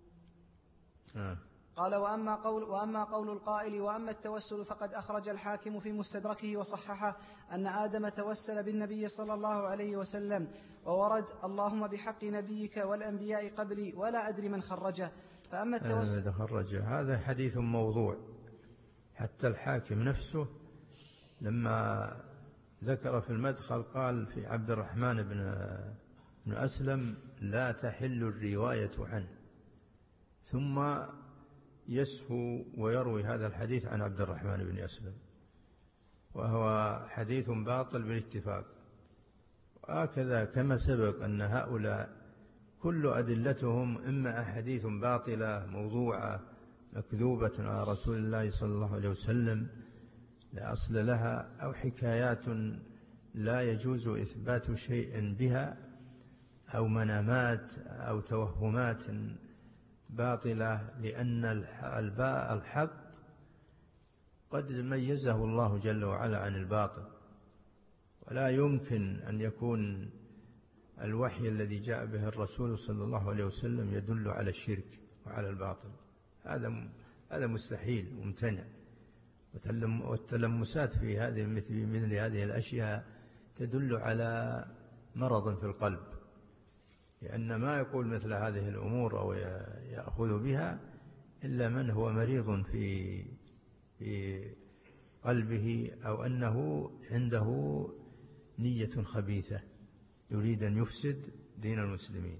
قال وأما قول القائل وأما التوسل فقد أخرج الحاكم في مستدركه وصححه أن آدم توسل بالنبي صلى الله عليه وسلم، وورد اللهم بحق نبيك والأنبياء قبلي ولا أدري من خرجه. فأما التوسل خرجه هذا حديث موضوع، حتى الحاكم نفسه لما ذكر في المدخل قال في عبد الرحمن بن أسلم لا تحل الرواية عنه، ثم يسهو ويروي هذا الحديث عن عبد الرحمن بن أسلم، وهو حديث باطل بالاتفاق. وهكذا كما سبق أن هؤلاء كل أدلتهم إما أحاديث باطلة موضوعة مكذوبة على رسول الله صلى الله عليه وسلم لا أصل لها، أو حكايات لا يجوز إثبات شيء بها، أو منامات أو توهمات باطلة، لأن الحق قد ميزه الله جل وعلا عن الباطل، ولا يمكن أن يكون الوحي الذي جاء به الرسول صلى الله عليه وسلم يدل على الشرك وعلى الباطل، هذا مستحيل وممتنع. والتلمسات في مثل هذه الأشياء تدل على مرض في القلب، لأن ما يقول مثل هذه الأمور أو يأخذ بها إلا من هو مريض في قلبه، أو أنه عنده نية خبيثة يريد أن يفسد دين المسلمين.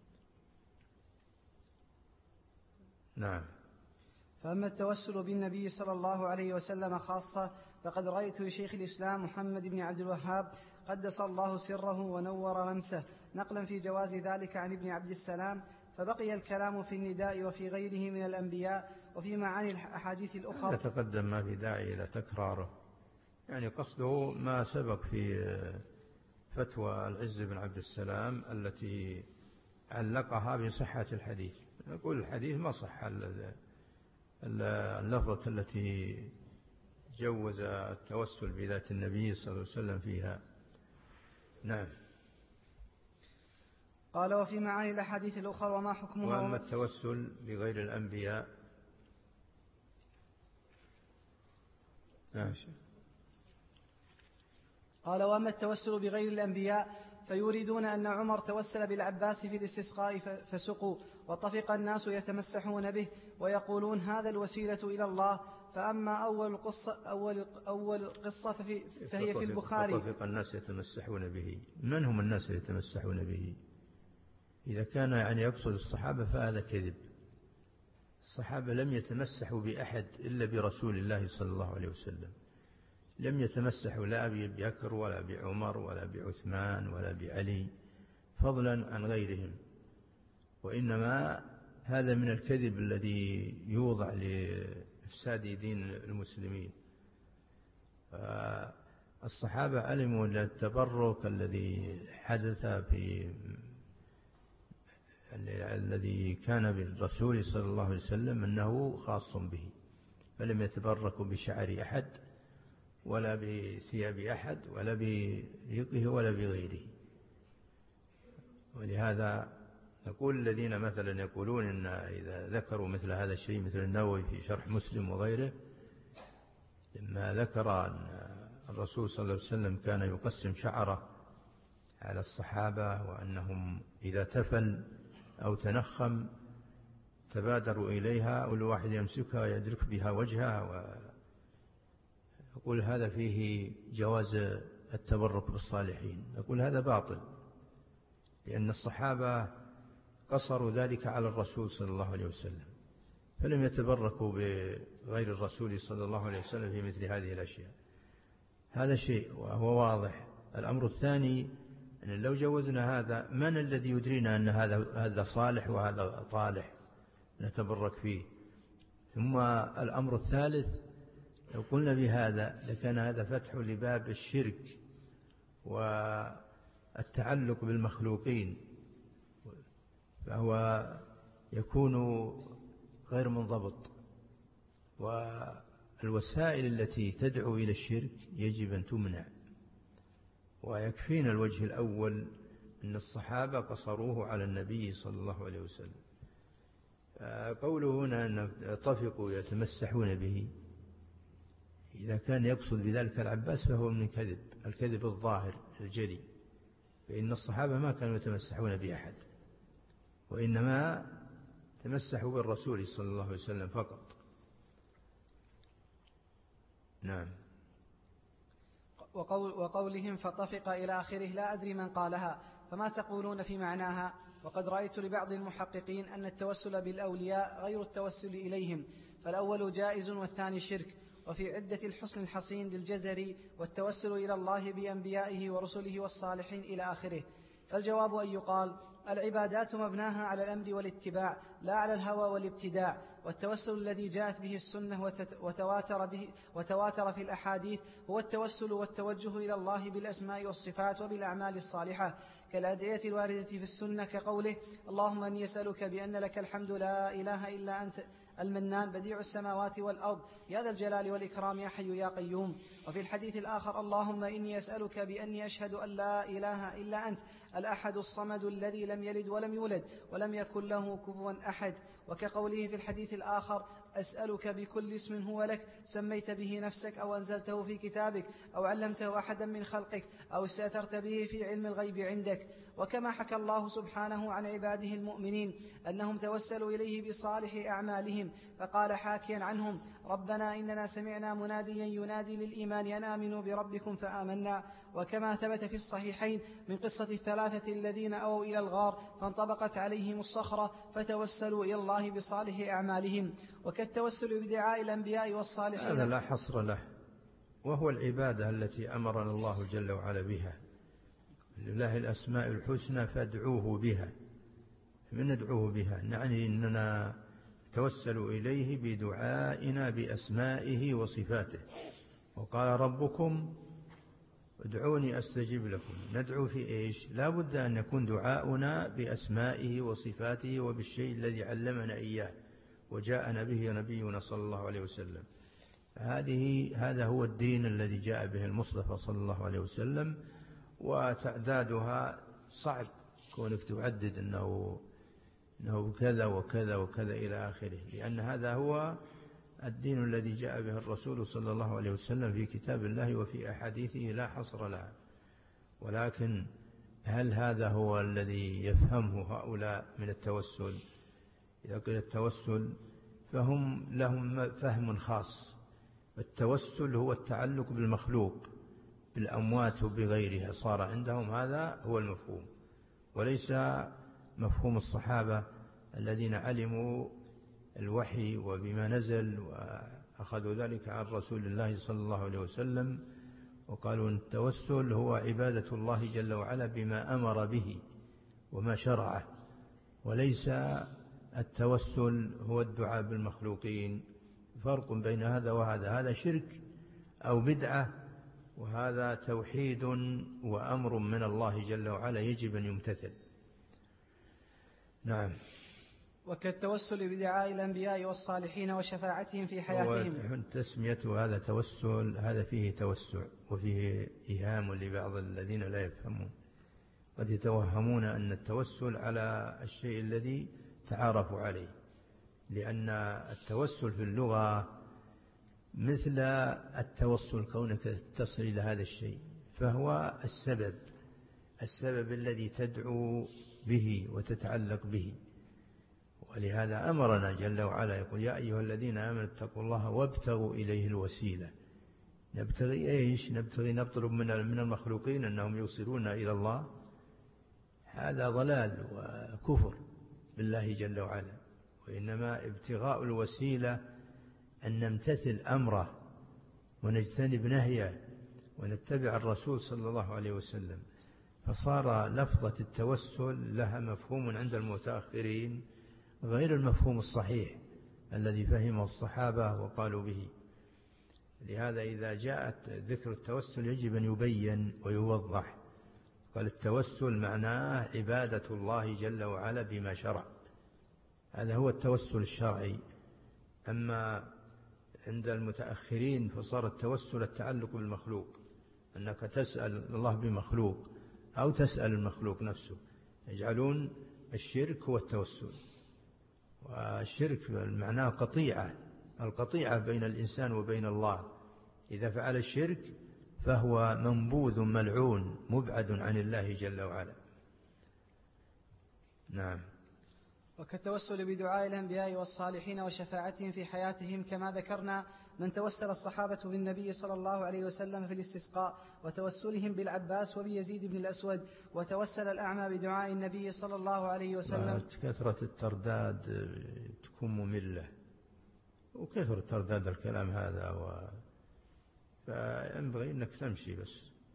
نعم. فأما التوسل بالنبي صلى الله عليه وسلم خاصة فقد رأيت لشيخ الإسلام محمد بن عبد الوهاب قدس الله سره ونور لمسه نقلا في جواز ذلك عن ابن عبد السلام، فبقي الكلام في النداء وفي غيره من الأنبياء وفي معاني الأحاديث الأخرى. يتقدم ما في داعي إلى تكراره، يعني قصده ما سبق في فتوى العز بن عبد السلام التي علقها بصحة الحديث. نقول الحديث ما صح اللفظة التي جوز التوسل بذات النبي صلى الله عليه وسلم فيها. نعم. قال وفي معاني الأحاديث الأخرى وما حكمها. وأما التوسل بغير الأنبياء قال وأما التوسل بغير الأنبياء فيريدون أن عمر توسل بالعباس في الاستسقاء فسقوا، وطفق الناس يتمسحون به ويقولون هذا الوسيلة إلى الله. فأما أول القصة فهي في البخاري. طفق الناس يتمسحون به، من هم الناس يتمسحون به؟ إذا كان يعني يقصد الصحابة فهذا كذب. الصحابة لم يتمسحوا بأحد إلا برسول الله صلى الله عليه وسلم، لم يتمسحوا لا بأبي بكر ولا بعمر ولا بعثمان ولا بعلي فضلا عن غيرهم، وإنما هذا من الكذب الذي يوضع لإفساد دين المسلمين. الصحابة علموا أن التبرك الذي حدث الذي كان بالرسول صلى الله عليه وسلم أنه خاص به، فلم يتبركوا بشعر أحد ولا بثياب أحد ولا بريقه ولا بغيره. ولهذا نقول الذين مثلا يقولون إن إذا ذكروا مثل هذا الشيء مثل النووي في شرح مسلم وغيره، لما ذكر أن الرسول صلى الله عليه وسلم كان يقسم شعره على الصحابة وأنهم إذا تفل أو تنخم تبادروا إليها والواحد يمسكها ويدرك بها وجهها، يقول هذا فيه جواز التبرك بالصالحين. نقول هذا باطل، لأن الصحابة قصروا ذلك على الرسول صلى الله عليه وسلم، فلم يتبركوا بغير الرسول صلى الله عليه وسلم في مثل هذه الأشياء. هذا شيء وهو واضح. الأمر الثاني أن لو جوزنا هذا، من الذي يدرينا أن هذا صالح وهذا طالح نتبرك فيه؟ ثم الأمر الثالث، لو قلنا بهذا لكان هذا فتح لباب الشرك والتعلق بالمخلوقين، فهو يكون غير منضبط. والوسائل التي تدعو إلى الشرك يجب أن تمنع. ويكفينا الوجه الأول أن الصحابة قصروه على النبي صلى الله عليه وسلم. قوله هنا أن طفقوا يتمسحون به، إذا كان يقصد بذلك العباس فهو من الكذب الظاهر الجلي، فإن الصحابة ما كانوا يتمسحون بأحد، وإنما تمسحوا بالرسول صلى الله عليه وسلم فقط. نعم. وقولهم فطفق إلى آخره لا أدري من قالها، فما تقولون في معناها؟ وقد رأيت لبعض المحققين أن التوسل بالأولياء غير التوسل إليهم، فالأول جائز والثاني شرك. وفي عدة الحسن الحصين للجزري والتوسل إلى الله بأنبيائه ورسله والصالحين إلى آخره. فالجواب أن يقال العبادات مبناها على الأمر والاتباع لا على الهوى والابتداع، والتوسل الذي جاءت به السنة وتواتر في الأحاديث هو التوسل والتوجه إلى الله بالأسماء والصفات وبالأعمال الصالحة، كالأدعية الواردة في السنة كقوله اللهم إني أسألك بأن لك الحمد لا إله إلا أنت المنان بديع السماوات والأرض يا ذا الجلال والإكرام يا حي يا قيوم. وفي الحديث الآخر اللهم إني أسألك بأني أشهد أن لا إله إلا أنت الأحد الصمد الذي لم يلد ولم يولد ولم يكن له كفوا أحد. وكقوله في الحديث الآخر أسألك بكل اسم هو لك سميت به نفسك أو أنزلته في كتابك أو علمته أحدا من خلقك أو استأثرت به في علم الغيب عندك. وكما حكى الله سبحانه عن عباده المؤمنين أنهم توسلوا إليه بصالح أعمالهم، فقال حاكيا عنهم ربنا إننا سمعنا مناديا ينادي للإيمان أن آمنوا بربكم فآمنا. وكما ثبت في الصحيحين من قصة الثلاثة الذين أووا إلى الغار فانطبقت عليهم الصخرة فتوسلوا إلى الله بصالح أعمالهم. وكالتوسل بدعاء الأنبياء والصالحين هذا لا حصر له، وهو العبادة التي أمرنا الله جل وعلا بها. لله الأسماء الحسنى فادعوه بها. من ندعوه بها؟ يعني إننا توسل إليه بدعائنا بأسمائه وصفاته. وقال ربكم ادعوني أستجب لكم. ندعو في إيش؟ لا بد أن يكون دعاؤنا بأسمائه وصفاته وبالشيء الذي علمنا إياه وجاءنا به نبينا صلى الله عليه وسلم. هذا هو الدين الذي جاء به المصطفى صلى الله عليه وسلم، وتعدادها صعب كونك تعدد أنه كذا وكذا وكذا إلى آخره، لأن هذا هو الدين الذي جاء به الرسول صلى الله عليه وسلم في كتاب الله وفي أحاديثه لا حصر لها. ولكن هل هذا هو الذي يفهمه هؤلاء من التوسل؟ إذا قيل التوسل فهم لهم فهم خاص. التوسل هو التعلق بالمخلوق، بالأموات وبغيرها، صار عندهم هذا هو المفهوم، وليس مفهوم الصحابة الذين علموا الوحي وبما نزل وأخذوا ذلك عن رسول الله صلى الله عليه وسلم، وقالوا أن التوسل هو عبادة الله جل وعلا بما أمر به وما شرعه، وليس التوسل هو الدعاء بالمخلوقين. فرق بين هذا وهذا، هذا شرك أو بدعة، وهذا توحيد وأمر من الله جل وعلا يجب أن يمتثل. نعم. وكالتوسل بدعاء الأنبياء والصالحين وشفاعتهم في حياتهم. تسميته هذا توسل، هذا فيه توسع وفيه إيهام لبعض الذين لا يفهمون، قد يتوهمون أن التوسل على الشيء الذي تعارفوا عليه، لأن التوسل في اللغة مثل التوسل كونك تصل إلى هذا الشيء، فهو السبب الذي تدعو به وتتعلق به. ولهذا أمرنا جل وعلا يقول: يا أيها الذين آمنوا اتقوا الله وابتغوا إليه الوسيلة. نبتغي إيش؟ نطلب من المخلوقين أنهم يوصلون إلى الله؟ هذا ضلال وكفر بالله جل وعلا. وإنما ابتغاء الوسيلة أن نمتثل أمره ونجتنب نهيه ونتبع الرسول صلى الله عليه وسلم. فصار لفظة التوسل لها مفهوم عند المتأخرين غير المفهوم الصحيح الذي فهمه الصحابة وقالوا به. لهذا إذا جاءت ذكر التوسل يجب أن يبين ويوضح. قال التوسل معناه عبادة الله جل وعلا بما شرع، هذا هو التوسل الشرعي. أما عند المتأخرين فصار التوسل التعلق بالمخلوق، أنك تسأل الله بمخلوق أو تسأل المخلوق نفسه، يجعلون الشرك هو التوسل. والشرك معناه القطيعة بين الإنسان وبين الله. إذا فعل الشرك فهو منبوذ ملعون مبعد عن الله جل وعلا. نعم. وكالتوسل بدعاء الأنبياء والصالحين وشفاعتهم في حياتهم، كما ذكرنا من توسل الصحابة بالنبي صلى الله عليه وسلم في الاستسقاء، وتوسلهم بالعباس وبيزيد بن الأسود، وتوسل الأعمى بدعاء النبي صلى الله عليه وسلم. كثرة الترداد تكون مملة، وكثرة ترداد الكلام هذا فينبغي أنك تمشي بس.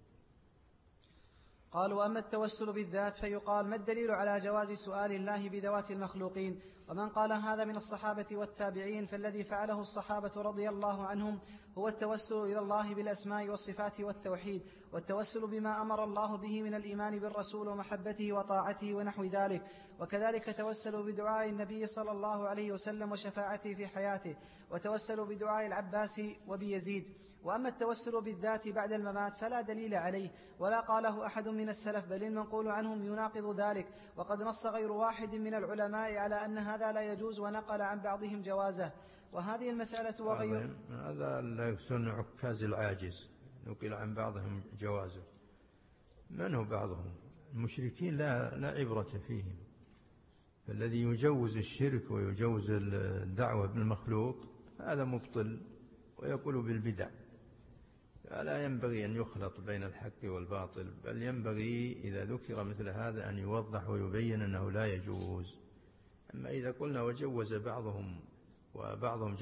قال: وأما التوسل بالذات فيقال: ما الدليل على جواز سؤال الله بذوات المخلوقين؟ ومن قال هذا من الصحابة والتابعين فالذي فعله الصحابة رضي الله عنهم هو التوسل إلى الله بالأسماء والصفات والتوحيد، والتوسل بما أمر الله به من الإيمان بالرسول ومحبته وطاعته ونحو ذلك. وكذلك توسلوا بدعاء النبي صلى الله عليه وسلم وشفاعته في حياته، وتوسلوا بدعاء العباس وبيزيد. وأما التوسل بالذات بعد الممات فلا دليل عليه ولا قاله أحد من السلف، بل المنقول عنهم يناقض ذلك، وقد نص غير واحد من العلماء على أن هذا لا يجوز، ونقل عن بعضهم جوازه. وهذه المسألة وغير هذا لا يكون عكاز العاجز، نقل عن بعضهم جوازه. من هو بعضهم؟ المشركين لا عبرة فيهم. فالذي يجوز الشرك ويجوز الدعوة بالمخلوق هذا مبطل ويقول بالبدع. فلا ينبغي أن يخلط بين الحق والباطل، بل ينبغي إذا ذكر مثل هذا أن يوضح ويبين أنه لا يجوز. أما إذا قلنا وجوز بعضهم وبعضهم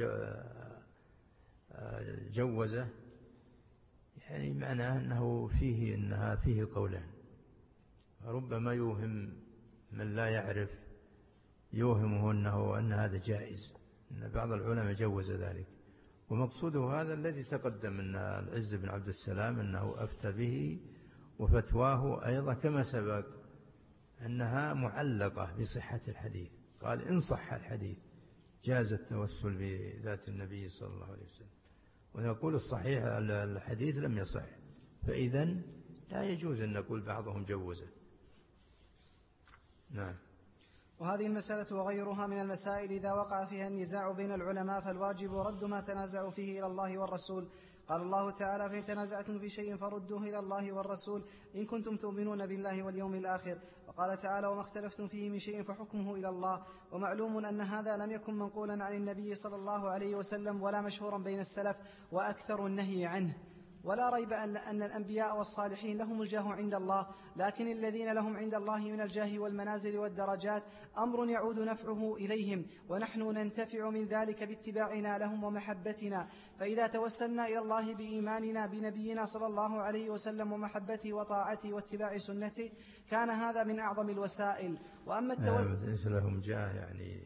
جوزه، يعني معناه أنها فيه قولان. ربما يوهم من لا يعرف، يوهمه أن هذا جائز، أن بعض العلماء جوز ذلك. ومقصوده هذا الذي تقدم أن العز بن عبد السلام أنه أفتى به، وفتواه أيضا كما سبق أنها معلقة بصحة الحديث. قال: إن صح الحديث جاز التوسل بذات النبي صلى الله عليه وسلم. ونقول الصحيح الحديث لم يصح، فإذن لا يجوز أن نقول بعضهم جوزه. نعم. وهذه المسألة وغيرها من المسائل إذا وقع فيها النزاع بين العلماء فالواجب رد ما تنازعوا فيه إلى الله والرسول. قال الله تعالى: فإن تنازعتم في شيء فردوه إلى الله والرسول إن كنتم تؤمنون بالله واليوم الآخر. وقال تعالى: وما اختلفتم فيه من شيء فحكمه إلى الله. ومعلوم أن هذا لم يكن منقولا عن النبي صلى الله عليه وسلم ولا مشهورا بين السلف وأكثر النهي عنه. ولا ريب أن الأنبياء والصالحين لهم الجاه عند الله، لكن الذين لهم عند الله من الجاه والمنازل والدرجات أمر يعود نفعه إليهم، ونحن ننتفع من ذلك باتباعنا لهم ومحبتنا. فإذا توسلنا إلى الله بإيماننا بنبينا صلى الله عليه وسلم ومحبته وطاعته واتباع سنته كان هذا من أعظم الوسائل. وأما ليس لهم جاه، يعني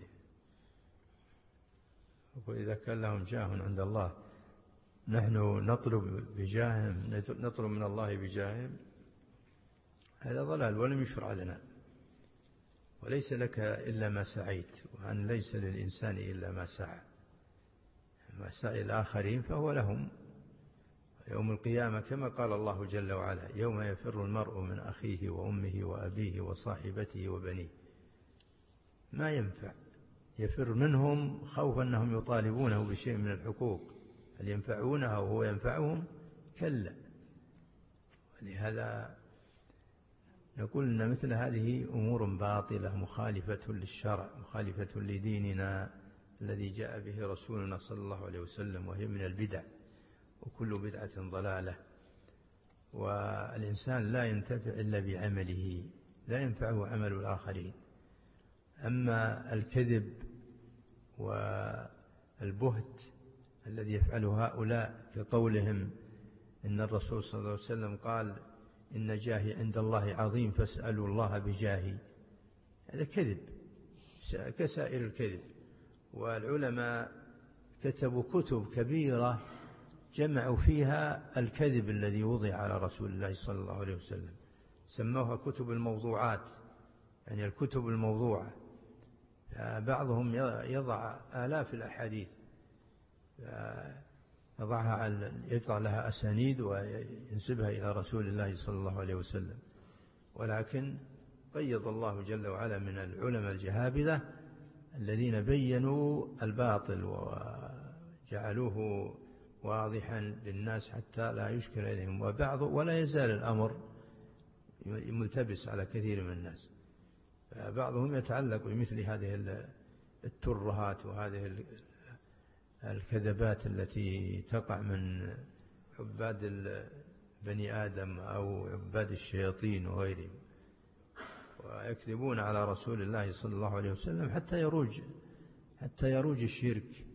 إذا كان لهم جاه عند الله نحن نطلب بجاههم، نطلب من الله بجاههم، هذا ضلال ولم يشرع لنا. وليس لك إلا ما سعيت، وأن ليس للإنسان إلا ما سعى. ما سعي الآخرين فهو لهم يوم القيامة، كما قال الله جل وعلا: يوم يفر المرء من أخيه وأمه وأبيه وصاحبته وبنيه. ما ينفع، يفر منهم خوفا أنهم يطالبونه بشيء من الحقوق، هل ينفعونه وهو ينفعهم؟ كلا. ولهذا نقول أن مثل هذه أمور باطلة مخالفة للشرع، مخالفة لديننا الذي جاء به رسولنا صلى الله عليه وسلم، وهي من البدع، وكل بدعة ضلالة. والإنسان لا ينتفع إلا بعمله، لا ينفعه عمل الآخرين. أما الكذب والبهت الذي يفعله هؤلاء كقولهم إن الرسول صلى الله عليه وسلم قال: إن جاهي عند الله عظيم فاسألوا الله بجاهي، هذا كذب كسائر الكذب. والعلماء كتبوا كتب كبيرة جمعوا فيها الكذب الذي وضع على رسول الله صلى الله عليه وسلم، سموها كتب الموضوعات، يعني الكتب الموضوعة. بعضهم يضع آلاف الأحاديث، يضع لها أسانيد وينسبها إلى رسول الله صلى الله عليه وسلم. ولكن قيض الله جل وعلا من العلماء الجهابذة الذين بينوا الباطل وجعلوه واضحا للناس حتى لا يشكل إليهم، ولا يزال الأمر ملتبس على كثير من الناس. بعضهم يتعلق بمثل هذه الترهات وهذه الكذبات التي تقع من عباد بني آدم أو عباد الشياطين وغيرهم، ويكذبون على رسول الله صلى الله عليه وسلم حتى يروج الشرك.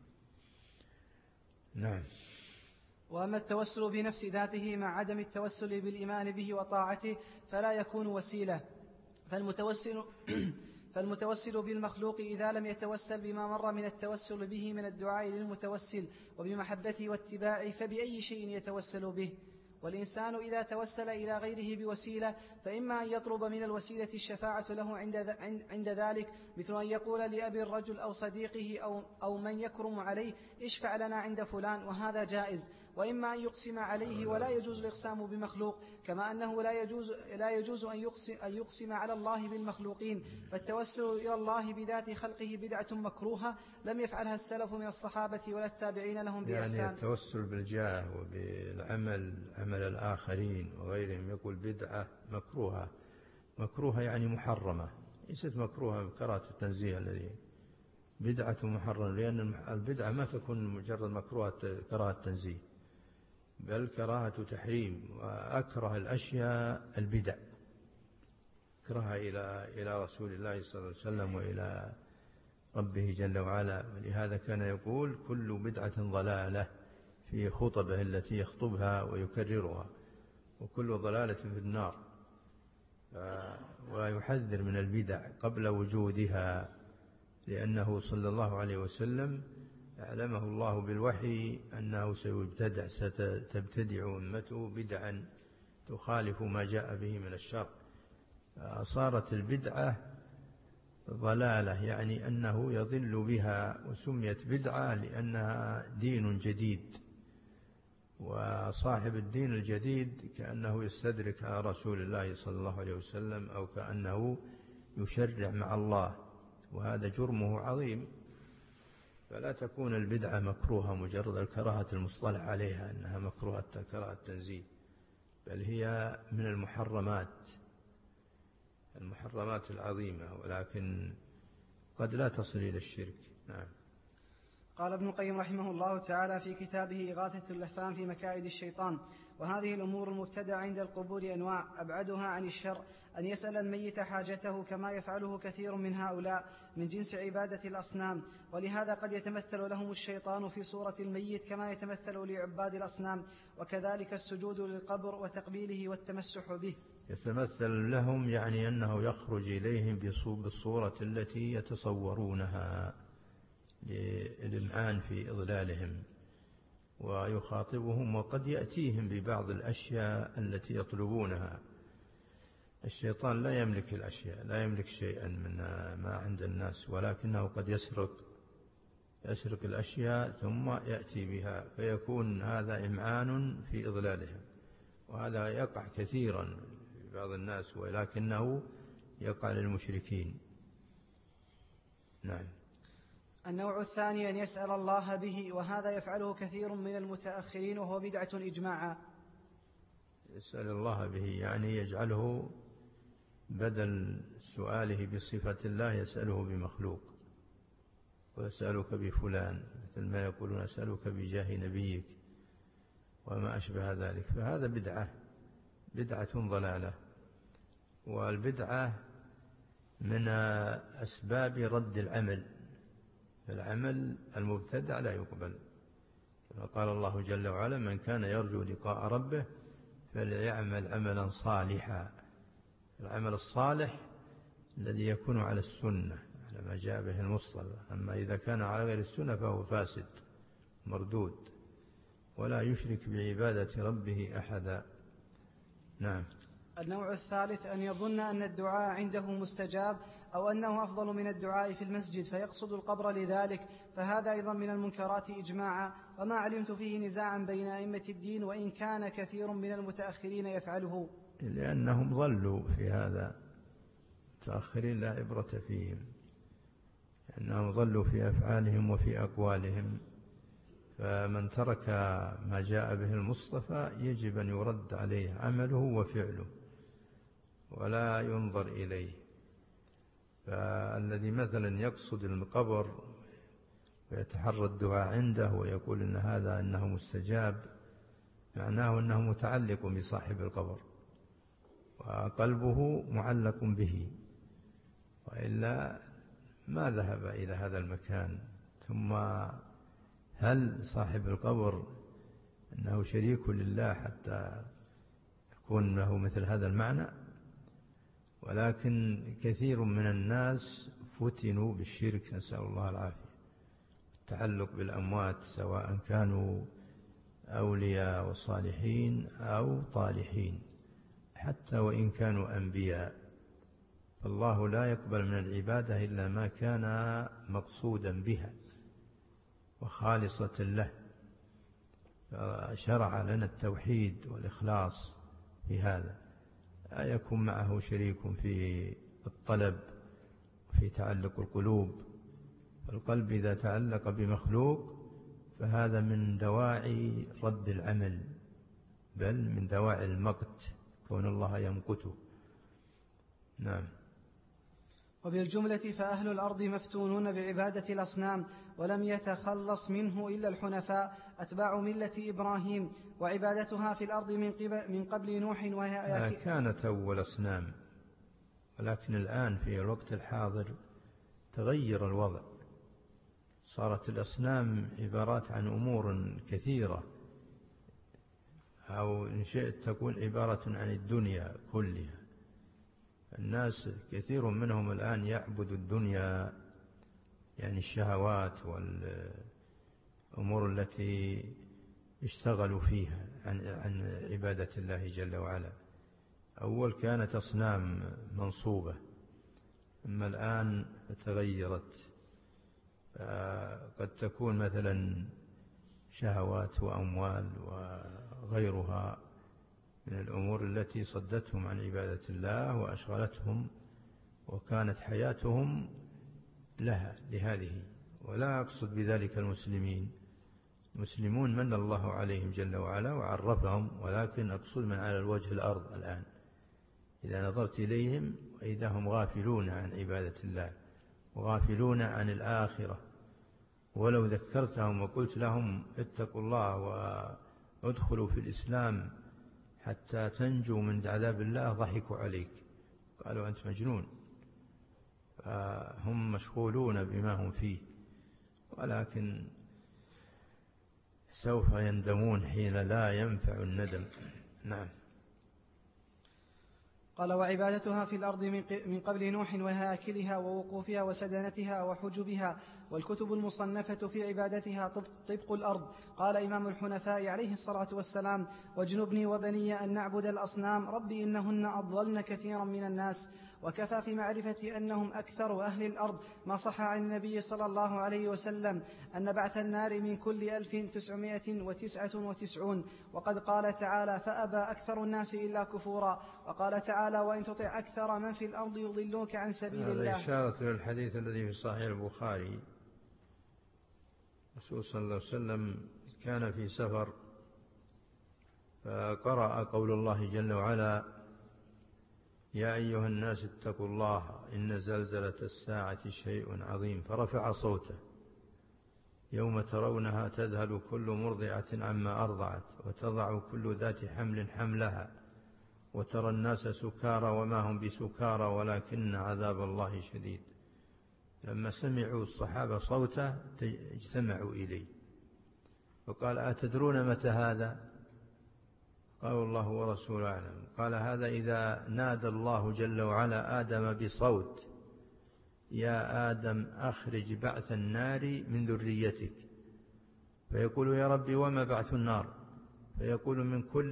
نعم. وأما التوسل بنفس ذاته مع عدم التوسل بالإيمان به وطاعته فلا يكون وسيلة. فالمتوسل بالمخلوق إذا لم يتوسل بما مر من التوسل به من الدعاء للمتوسل وبمحبته واتباعه فبأي شيء يتوسل به؟ والإنسان إذا توسل إلى غيره بوسيلة فإما أن يطلب من الوسيلة الشفاعة له عند ذلك، مثل أن يقول لأبي الرجل أو صديقه أو من يكرم عليه: اشفع لنا عند فلان، وهذا جائز. وإما أن يقسم عليه، ولا يجوز الإقسام بمخلوق، كما أنه لا يجوز أن يقسم على الله بالمخلوقين. فالتوسل إلى الله بذات خلقه بدعة مكروهة لم يفعلها السلف من الصحابة ولا التابعين لهم بإحسان. يعني التوسل بالجاه وبالعمل عمل الآخرين وغيرهم يقول بدعة مكروهة يعني محرمة، ليست مكروهة بكراهة التنزيه الذي بدعة محرمة، لأن البدعة ما تكون مجرد مكروهة كراهة التنزيه، بل كراهة تحريم. وأكره الأشياء البدع، أكرهها إلى رسول الله صلى الله عليه وسلم وإلى ربه جل وعلا. ولهذا كان يقول: كل بدعة ضلالة في خطبه التي يخطبها ويكررها، وكل ضلالة في النار. ويحذر من البدع قبل وجودها، لأنه صلى الله عليه وسلم أعلمه الله بالوحي أنه ستبتدع أمته بدعا تخالف ما جاء به من الشر. صارت البدعة ضلالة، يعني أنه يضل بها، وسميت بدعة لأنها دين جديد. وصاحب الدين الجديد كأنه يستدرك على رسول الله صلى الله عليه وسلم، أو كأنه يشرع مع الله، وهذا جرمه عظيم. فلا تكون البدعة مكروهة مجرد الكراهة المصطلح عليها أنها مكروهة كراهة تنزيه، بل هي من المحرمات العظيمة، ولكن قد لا تصل إلى الشرك. نعم. قال ابن القيم رحمه الله تعالى في كتابه إغاثة اللهفان في مكائد الشيطان: وهذه الأمور المبتدعة عند القبور أنواع، أبعدها عن الشرع أن يسأل الميت حاجته كما يفعله كثير من هؤلاء من جنس عبادة الأصنام، ولهذا قد يتمثل لهم الشيطان في صورة الميت كما يتمثل لعباد الأصنام، وكذلك السجود للقبر وتقبيله والتمسح به. يتمثل لهم يعني أنه يخرج إليهم بالصورة التي يتصورونها للإمعان في إضلالهم، ويخاطبهم، وقد يأتيهم ببعض الأشياء التي يطلبونها. الشيطان لا يملك الأشياء، لا يملك شيئا من ما عند الناس، ولكنه قد يسرق الأشياء ثم يأتي بها، فيكون هذا إمعان في إضلالهم، وهذا يقع كثيرا في بعض الناس، ولكنه يقع للمشركين. نعم. النوع الثاني أن يسأل الله به، وهذا يفعله كثير من المتأخرين وهو بدعة إجماعا. يسأل الله به يعني يجعله بدل سؤاله بصفة الله يسأله بمخلوق، ويسألك بفلان، مثل ما يقولون أسألك بجاه نبيك وما أشبه ذلك. فهذا بدعة ضلالة، والبدعة من أسباب رد العمل، العمل المبتدع لا يقبل، كما قال الله جل وعلا: من كان يرجو لقاء ربه فليعمل عملا صالحا. العمل الصالح الذي يكون على السنة، على ما جاء به المصطفى، أما إذا كان على غير السنة فهو فاسد مردود، ولا يشرك بعبادة ربه أحدا. نعم. النوع الثالث أن يظن أن الدعاء عنده مستجاب، أو أنه أفضل من الدعاء في المسجد فيقصد القبر لذلك، فهذا أيضا من المنكرات إجماعا، وما علمت فيه نزاعا بين أئمة الدين، وإن كان كثير من المتأخرين يفعله، لأنهم ضلوا في هذا. المتأخرين لا عبرة فيهم، لأنهم ضلوا في أفعالهم وفي أقوالهم. فمن ترك ما جاء به المصطفى يجب أن يرد عليه عمله وفعله، ولا ينظر إليه. فالذي مثلا يقصد القبر ويتحرى الدعاء عنده ويقول إن هذا أنه مستجاب، معناه أنه متعلق بصاحب القبر وقلبه معلق به، وإلا ما ذهب إلى هذا المكان. ثم هل صاحب القبر أنه شريك لله حتى يكون له مثل هذا المعنى؟ ولكن كثير من الناس فتنوا بالشرك، نسأل الله العافية، التعلق بالأموات، سواء كانوا أولياء وصالحين أو طالحين، حتى وإن كانوا أنبياء، فالله لا يقبل من العبادة إلا ما كان مقصودا بها وخالصة له. فشرع لنا التوحيد والإخلاص في هذا، لا يكون معه شريك في الطلب وفي تعلق القلوب. القلب إذا تعلق بمخلوق فهذا من دواعي رد العمل، بل من دواعي المقت، كون الله يمقته. نعم. وبالجملة فأهل الأرض مفتونون بعبادة الأصنام، ولم يتخلص منه إلا الحنفاء أتباع ملة إبراهيم، وعبادتها في الأرض من قبل نوح وهي كانت أول أصنام، ولكن الآن في الوقت الحاضر تغير الوضع، صارت الأصنام عبارات عن أمور كثيرة، أو إن شئت تكون عبارة عن الدنيا كلها. الناس كثير منهم الآن يعبد الدنيا، يعني الشهوات والأمور التي اشتغلوا فيها عن عبادة الله جل وعلا. أول كانت أصنام منصوبة، أما الآن فتغيرت، قد تكون مثلا شهوات وأموال وغيرها من الأمور التي صدتهم عن عبادة الله وأشغلتهم وكانت حياتهم لها لهذه. ولا أقصد بذلك المسلمين، المسلمون من الله عليهم جل وعلا وعرفهم، ولكن أقصد من على الوجه الأرض الآن إذا نظرت إليهم وإذا هم غافلون عن عبادة الله وغافلون عن الآخرة. ولو ذكرتهم وقلت لهم اتقوا الله وادخلوا في الإسلام حتى تنجوا من عذاب الله ضحكوا عليك، قالوا أنت مجنون. فهم مشغولون بما هم فيه، ولكن سوف يندمون حين لا ينفع الندم. نعم. قال وعبادتها في الأرض من قبل نوح وهاكلها ووقوفها وسدنتها وحجبها والكتب المصنفة في عبادتها طبق الأرض. قال إمام الحنفاء عليه الصلاة والسلام واجنبني وبني أن نعبد الأصنام ربي إنهن أضللن كثيرا من الناس. وكفى في معرفة أنهم أكثر أهل الأرض ما صح عن النبي صلى الله عليه وسلم أن بعث النار من كل 1999. وقد قال تعالى فأبى أكثر الناس إلا كفورا. وقال تعالى وإن تطع أكثر من في الأرض يضلوك عن سبيل الله. هذا إشارة للحديث الذي في صحيح البخاري، الرسول صلى الله عليه وسلم كان في سفر فقرأ قول الله جل وعلا يا أيها الناس اتقوا الله إن زلزلة الساعة شيء عظيم، فرفع صوته يوم ترونها تذهل كل مرضعة عما أرضعت وتضع كل ذات حمل حملها وترى الناس سكارى وما هم بسكارى ولكن عذاب الله شديد. لما سمعوا الصحابة صوته اجتمعوا إليه وقال أتدرون متى هذا؟ قالوا الله ورسوله أعلم. قال هذا إذا نادى الله جل وعلا آدم بصوت يا آدم أخرج بعث النار من ذريتك، فيقول يا ربي وما بعث النار؟ فيقول من كل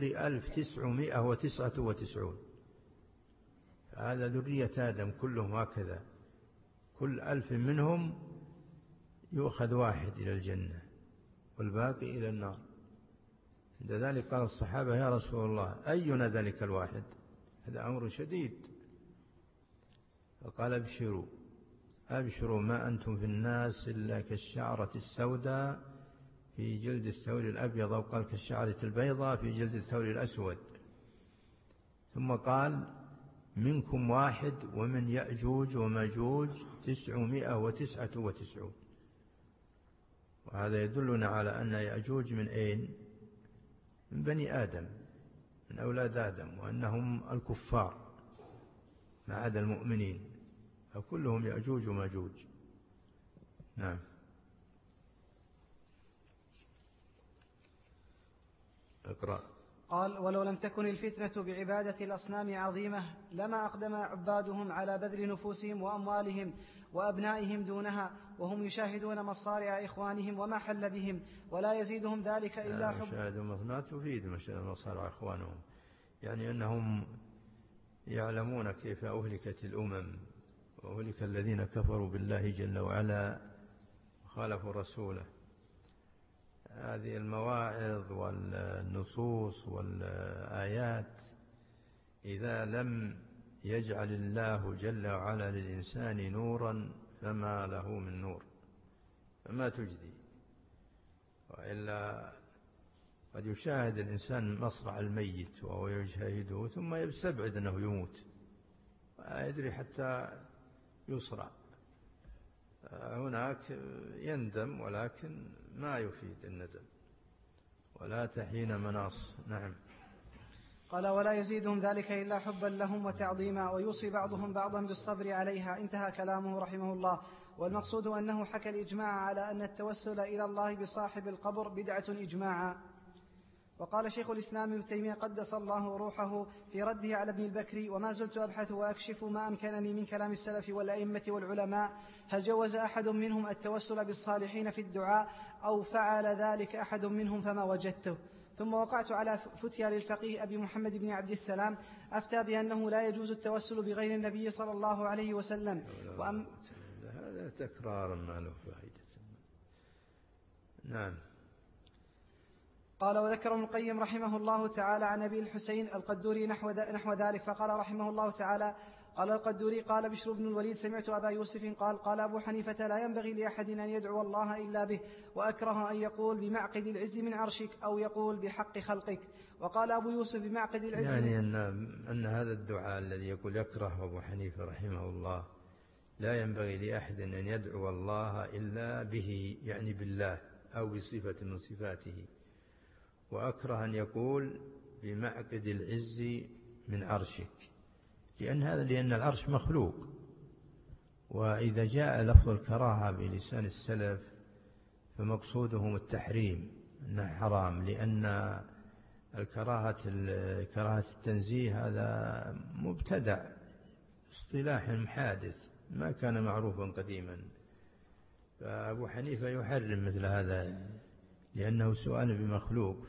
1999. هذا ذرية آدم كلهم هكذا، كل 1000 منهم يؤخذ واحد إلى الجنة والباقي إلى النار. عند ذلك قال الصحابة يا رسول الله أينا ذلك الواحد؟ هذا أمر شديد. فقال أبشروا ما أنتم في الناس إلا كالشعرة السوداء في جلد الثور الأبيض، أو قال كالشعرة البيضاء في جلد الثور الأسود. ثم قال منكم واحد ومن يأجوج وماجوج 999. وهذا يدلنا على أن يأجوج من أين؟ من بني آدم، من أولاد آدم، وأنهم الكفار ما عدا المؤمنين، فكلهم يأجوج وماجوج. نعم. اقرأ. قال ولو لم تكن الفتنة بعبادة الأصنام عظيمة لما أقدم عبادهم على بذل نفوسهم وأموالهم وأبنائهم دونها، وهم يشاهدون مصارع إخوانهم وما حل بهم، ولا يزيدهم ذلك إلا حب. يشاهدون ما تفيد مصارع إخوانهم، يعني أنهم يعلمون كيف أهلكت الأمم وأهلك الذين كفروا بالله جل وعلا وخالفوا رسوله. هذه المواعظ والنصوص والآيات إذا لم يجعل الله جل وعلا للإنسان نورا فما له من نور، فما تجدي. وإلا قد يشاهد الإنسان مصرع الميت وهو يشاهده ثم يستبعد أنه يموت، لا يدري حتى يصرع. هناك يندم ولكن ما يفيد الندم، ولا تحين مناص. نعم. قال ولا يزيدهم ذلك إلا حبا لهم وتعظيما، ويوصي بعضهم بعضا بالصبر عليها. انتهى كلامه رحمه الله. والمقصود أنه حكى الإجماع على أن التوسل إلى الله بصاحب القبر بدعة إجماعا. وقال شيخ الإسلام ابن تيمية قدس الله روحه في رده على ابن البكري وما زلت أبحث وأكشف ما أمكنني من كلام السلف والأئمة والعلماء هل جوز أحد منهم التوسل بالصالحين في الدعاء أو فعل ذلك أحد منهم فما وجدته. ثم وقعت على فتيا للفقيه أبي محمد بن عبد السلام أفتى بأنه لا يجوز التوسل بغير النبي صلى الله عليه وسلم. هذا تكرار ما له فائدة. نعم. قال وذكر ابن القيم رحمه الله تعالى عن أبي الحسين القدوري نحو ذلك، فقال رحمه الله تعالى قال القدوري قال بشر بن الوليد سمعت أبا يوسف قال أبو حنيفة لا ينبغي لأحد أن يدعو الله إلا به، وأكره أن يقول بمعقد العز من عرشك أو يقول بحق خلقك. وقال أبو يوسف بمعقد العز يعني أن هذا الدعاء الذي يقول يكره أبو حنيفة رحمه الله لا ينبغي لأحد أن يدعو الله إلا به، يعني بالله أو بصفة من صفاته. وأكره أن يقول بمعقد العز من عرشك، لأن العرش مخلوق. وإذا جاء لفظ الكراهة بلسان السلف فمقصودهم التحريم، أنه حرام، لأن كراهة التنزيه هذا مبتدع، اصطلاح حادث ما كان معروفا قديما. فأبو حنيفة يحرم مثل هذا لأنه سؤال بمخلوق،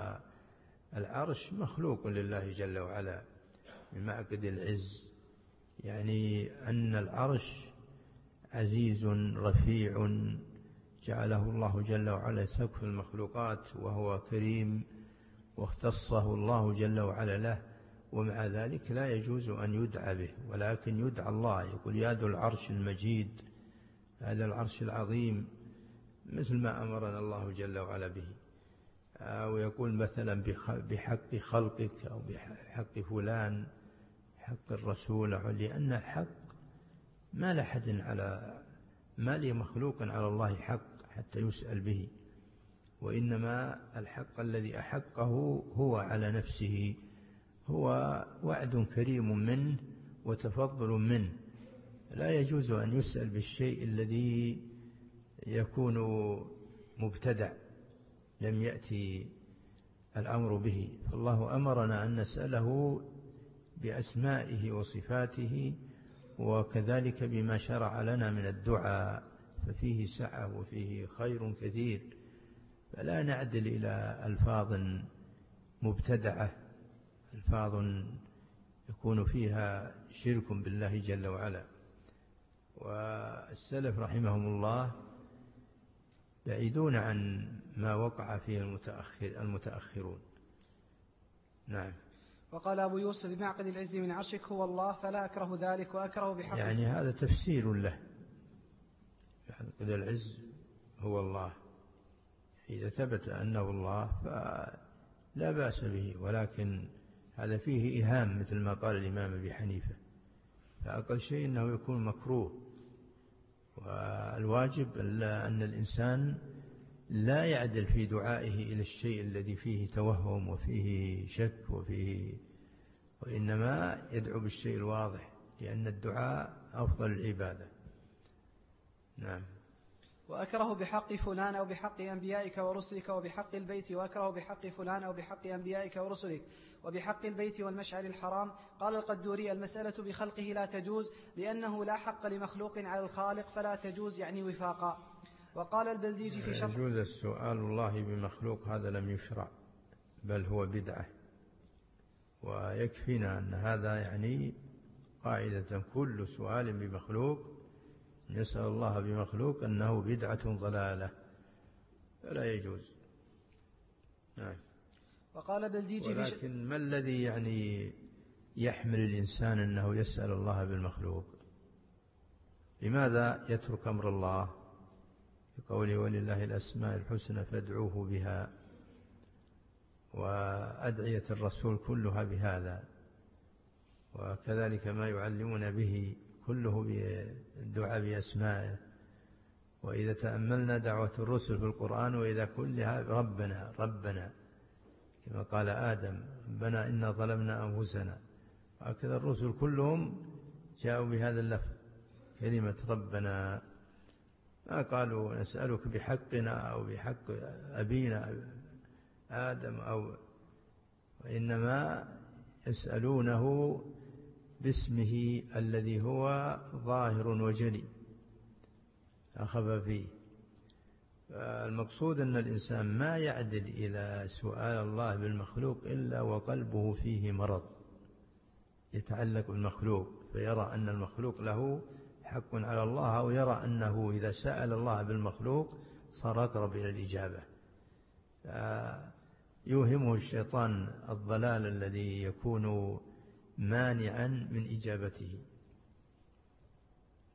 فالعرش مخلوق لله جل وعلا بمعقد العز، يعني أن العرش عزيز رفيع جعله الله جل وعلا سقف المخلوقات، وهو كريم واختصه الله جل وعلا له، ومع ذلك لا يجوز أن يدعى به، ولكن يدعى الله، يقول يا ذو العرش المجيد، هذا العرش العظيم، مثل ما أمرنا الله جل وعلا به. أو يقول مثلا بحق خلقك أو بحق فلان، حق الرسول، لأن الحق ما لأحد ما لمخلوق على الله حق حتى يسأل به، وإنما الحق الذي أحقه هو على نفسه، هو وعد كريم منه وتفضل منه، لا يجوز أن يسأل بالشيء الذي يكون مبتدع لم يأتي الأمر به. فالله أمرنا أن نسأله بأسمائه وصفاته، وكذلك بما شرع لنا من الدعاء، ففيه سعة وفيه خير كثير، فلا نعدل إلى ألفاظ مبتدعة، ألفاظ يكون فيها شرك بالله جل وعلا. والسلف رحمهم الله بعيدون عن ما وقع فيه المتأخرون. نعم. وقال أبو يوسف بمعقد العز من عرشك هو الله، فلا أكره ذلك وأكره بحقه. يعني هذا تفسير له، معقد العز هو الله، إذا ثبت أنه الله فلا بأس به، ولكن هذا فيه إيهام مثل ما قال الإمام أبي حنيفة، فأقل شيء أنه يكون مكروه. والواجب أن الإنسان لا يعدل في دعائه إلى الشيء الذي فيه توهم وفيه شك وإنما يدعو بالشيء الواضح، لأن الدعاء أفضل العبادة. نعم. وأكره بحق فلان أو بحق أنبيائك ورسلك وبحق البيت، وأكره بحق فلان أو بحق أنبيائك ورسلك وبحق البيت والمشعر الحرام. قال القدوري المسألة بخلقه لا تجوز، لأنه لا حق لمخلوق على الخالق فلا تجوز، يعني وفاقا. وقال البلديجي في شرح يجوز السؤال الله بمخلوق، هذا لم يشرع بل هو بدعة، ويكفينا أن هذا يعني قاعدة كل سؤال بمخلوق نسأل الله بمخلوق أنه بدعة ضلالة فلا يجوز. نعم. وقال بلديجي ولكن ما الذي يعني يحمل الإنسان أنه يسأل الله بالمخلوق؟ لماذا يترك أمر الله بقوله ولله الأسماء الحسنى فادعوه بها، وأدعية الرسول كلها بهذا، وكذلك ما يعلمون به كله بالدعاء بأسمائه. وإذا تأملنا دعوة الرسل في القرآن وإذا كلها ربنا ربنا، كما قال آدم ربنا إنا ظلمنا أنفسنا، وهكذا الرسل كلهم جاءوا بهذا اللفظ كلمة ربنا، ما قالوا نسألك بحقنا أو بحق أبينا آدم وإنما يسألونه باسمه الذي هو ظاهر وجلي لا خفى فيه. المقصود أن الإنسان ما يعدل إلى سؤال الله بالمخلوق إلا وقلبه فيه مرض يتعلق بالمخلوق، فيرى أن المخلوق له حق على الله، أو يرى أنه إذا سأل الله بالمخلوق صار أقرب إلى الإجابة، يوهمه الشيطان الضلال الذي يكون مانعا من إجابته.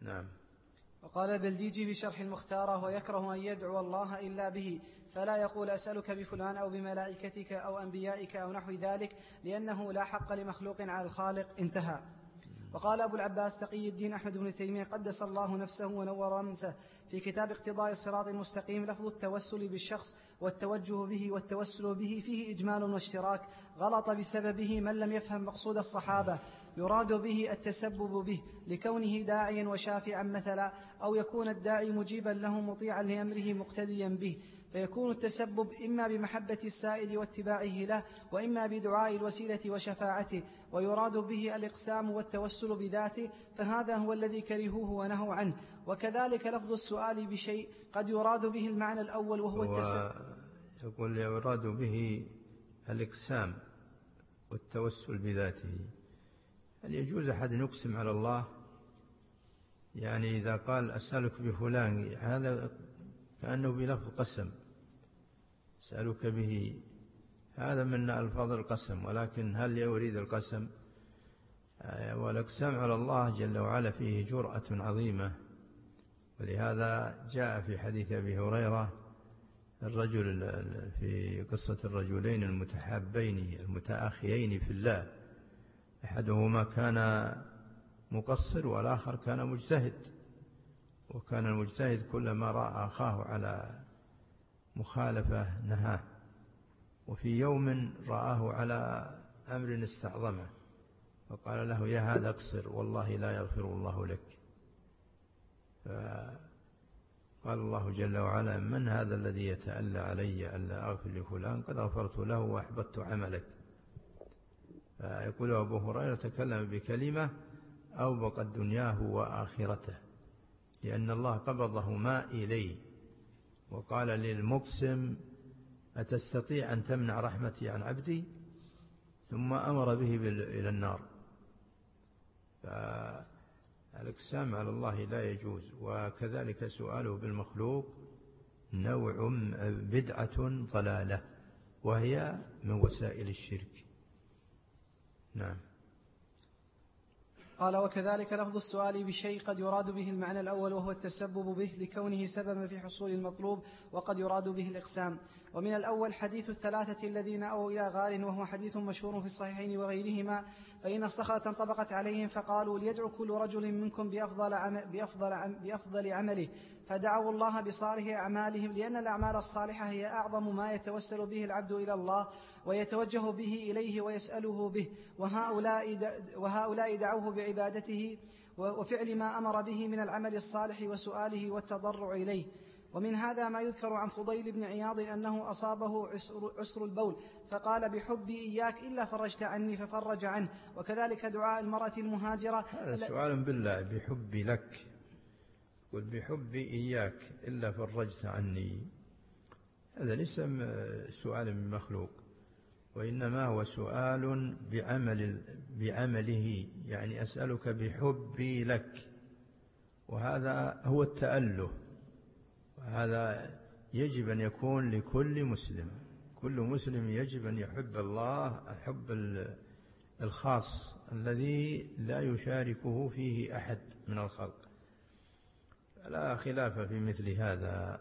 نعم. وقال البلديجي بشرح المختارة: ويكره أن يدعو الله إلا به، فلا يقول أسألك بفلان أو بملائكتك أو أنبيائك أو نحو ذلك، لأنه لا حق لمخلوق على الخالق. انتهى. وقال أبو العباس تقي الدين أحمد بن تيمية قدس الله نفسه ونور رمسه في كتاب اقتضاء الصراط المستقيم: لفظ التوسل بالشخص والتوجه به والتوسل به فيه إجمال واشتراك، غلط بسببه من لم يفهم مقصود الصحابة، يراد به التسبب به لكونه داعيا وشافعا مثلا، أو يكون الداعي مجيبا له مطيعا لأمره مقتديا به، فيكون التسبب إما بمحبة السائل واتباعه له، وإما بدعاء الوسيلة وشفاعته، ويراد به الإقسام والتوسل بذاته، فهذا هو الذي كرهوه ونهوا عنه. وكذلك لفظ السؤال بشيء قد يراد به المعنى الأول وهو التسبب. يقول يراد به الإقسام والتوسل بذاته. هل يجوز أحد يقسم على الله؟ يعني إذا قال أسألك بفلان، هذا كأنه بلفظ قسم، أسألك به، هذا من ألفاظ القسم، ولكن هل يريد القسم؟ والإقسام على الله جل وعلا فيه جرأة عظيمة، ولهذا جاء في حديث أبي هريرة الرجل في قصة الرجلين المتحابين المتآخيين في الله، أحدهما كان مقصر والآخر كان مجتهد، وكان المجتهد كلما رأى أخاه على مخالفة نهاه، وفي يوم رآه على أمر استعظمه فقال له: يا هذا اقصر والله لا يغفر الله لك. فقال الله جل وعلا: من هذا الذي يتألى علي ألا أغفر لفلان؟ قد غفرت له وأحبطت عملك. فيقول أبو هريرة: تكلم بكلمة أوبقت دنياه وآخرته، لأن الله قبضهما إليه، وقال للمقسم: أتستطيع أن تمنع رحمتي عن عبدي؟ ثم أمر به إلى النار. فالإقسام على الله لا يجوز، وكذلك سؤاله بالمخلوق نوع بدعة ضلالة، وهي من وسائل الشرك. نعم. قال: وكذلك لفظ السؤال بشيء قد يراد به المعنى الأول وهو التسبب به لكونه سببا في حصول المطلوب، وقد يراد به الإقسام. ومن الأول حديث الثلاثة الذين أووا إلى غار، وهو حديث مشهور في الصحيحين وغيرهما: فإن الصخرة انطبقت عليهم فقالوا: ليدعو كل رجل منكم بأفضل عمله، فدعوا الله بصالح أعمالهم، لأن الأعمال الصالحة هي أعظم ما يتوسل به العبد إلى الله ويتوجه به إليه ويسأله به، وهؤلاء دعوه بعبادته وفعل ما أمر به من العمل الصالح وسؤاله والتضرع إليه. ومن هذا ما يذكر عن فضيل بن عياض أنه أصابه عسر البول فقال: بحبي إياك إلا فرجت عني، ففرج عنه. وكذلك دعاء المرأة المهاجرة: هذا سؤال بالله، بحبي لك، قل بحبي إياك إلا فرجت عني، هذا ليس سؤال من مخلوق، وإنما هو سؤال بعمله، يعني أسألك بحبي لك، وهذا هو التأله، وهذا يجب أن يكون لكل مسلم. كل مسلم يجب أن يحب الله حب الخاص الذي لا يشاركه فيه أحد من الخلق. لا خلاف في مثل هذا،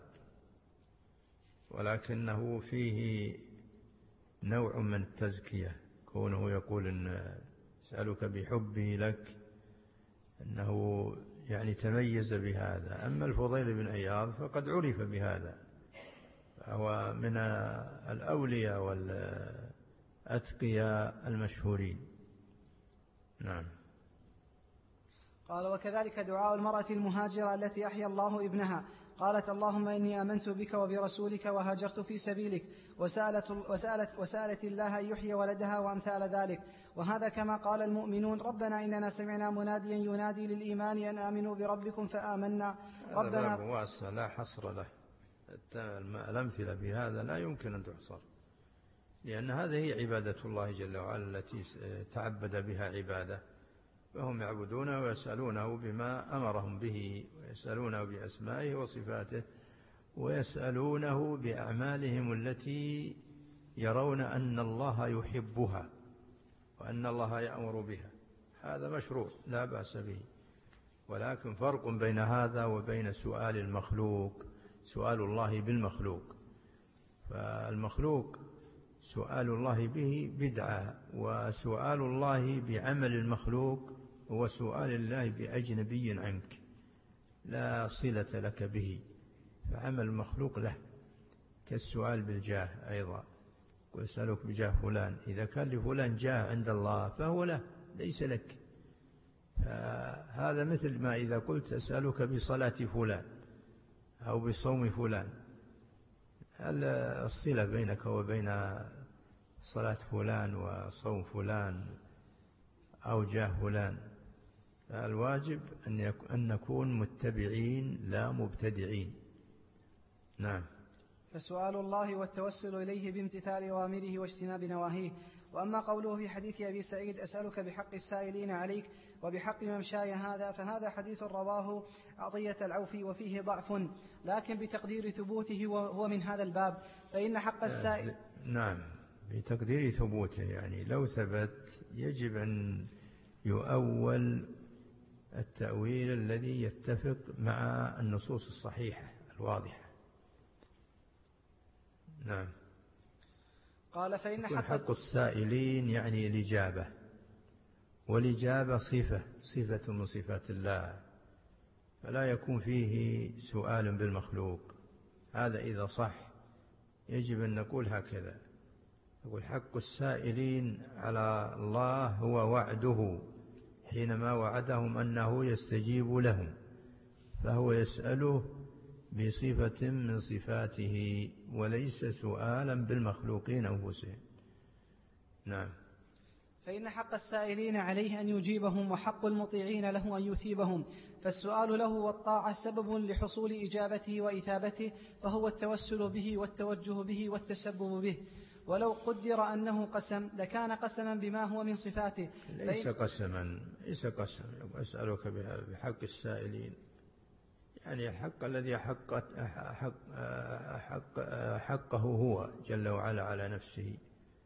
ولكنه فيه نوع من التزكية، كونه يقول إن أسألك بحبي لك، أنه يعني تميز بهذا. أما الفضيل بن عياض فقد عرف بهذا، فهو من الأولياء والأتقياء المشهورين. نعم. قال: وكذلك دعاء المرأة المهاجرة التي أحيا الله ابنها، قالت: اللهم إني آمنت بك وبرسولك وهاجرت في سبيلك، وسألت الله أن يحيي ولدها وأمثال ذلك. وهذا كما قال المؤمنون: ربنا إننا سمعنا مناديا ينادي للإيمان أن آمنوا بربكم فآمنا. ربنا واسع لا حصر له، الأمثلة بهذا لا يمكن أن تحصر، لأن هذه هي عبادة الله جل وعلا التي تعبد بها عباده، فهم يعبدونه ويسألونه بما أمرهم به، ويسألونه بأسمائه وصفاته، ويسألونه بأعمالهم التي يرون أن الله يحبها وأن الله يأمر بها. هذا مشروع لا بأس به، ولكن فرق بين هذا وبين سؤال المخلوق، سؤال الله بالمخلوق. فالمخلوق سؤال الله به بدعة، وسؤال الله بعمل المخلوق هو سؤال الله بأجنبي عنك لا صلة لك به، فعمل المخلوق له، كالسؤال بالجاه أيضا. قل أسألك بجاه فلان، إذا كان لفلان جاه عند الله فهو له ليس لك. هذا مثل ما إذا قلت أسألك بصلاة فلان أو بصوم فلان، هل الصلة بينك وبين صلاة فلان وصوم فلان أو جاه فلان؟ الواجب أن نكون متبعين لا مبتدعين. نعم. فسؤال الله والتوسل إليه بامتثال أوامره واجتناب نواهيه. وأما قوله في حديث أبي سعيد أسألك بحق السائلين عليك وبحق ممشاي هذا، فهذا حديث رواه عطية العوفي وفيه ضعف، لكن بتقدير ثبوته وهو من هذا الباب، فإن حق السائل نعم بتقدير ثبوته، يعني لو ثبت يجب أن يؤول التأويل الذي يتفق مع النصوص الصحيحة الواضحة. نعم. قال فإن حق السائلين يعني الإجابة، والإجابة صفة من صفات الله، فلا يكون فيه سؤال بالمخلوق. هذا إذا صح يجب أن نقول هكذا، نقول حق السائلين على الله هو وعده حينما وعدهم أنه يستجيب لهم، فهو يسأله بصفة من صفاته وليس سؤالا بالمخلوقين أنفسهم. نعم. فإن حق السائلين عليه أن يجيبهم، وحق المطيعين له أن يثيبهم، فالسؤال له والطاعة سبب لحصول إجابته وإثابته، فهو التوسل به والتوجه به والتسبب به. ولو قدر أنه قسم لكان قسما بما هو من صفاته. ليس قسما، ليس قسم. أسألك بحق السائلين يعني الحق الذي حقه هو جل وعلا على نفسه.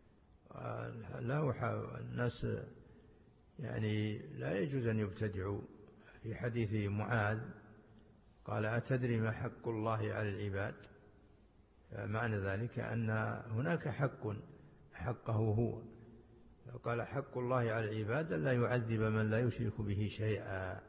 الناس يعني لا يجوز أن يبتدعوا. في حديث معاذ قال أتدري ما حق الله على العباد؟ معنى ذلك أن هناك حقه هو. قال حق الله على العباد ألا يعذب من لا يشرك به شيئا.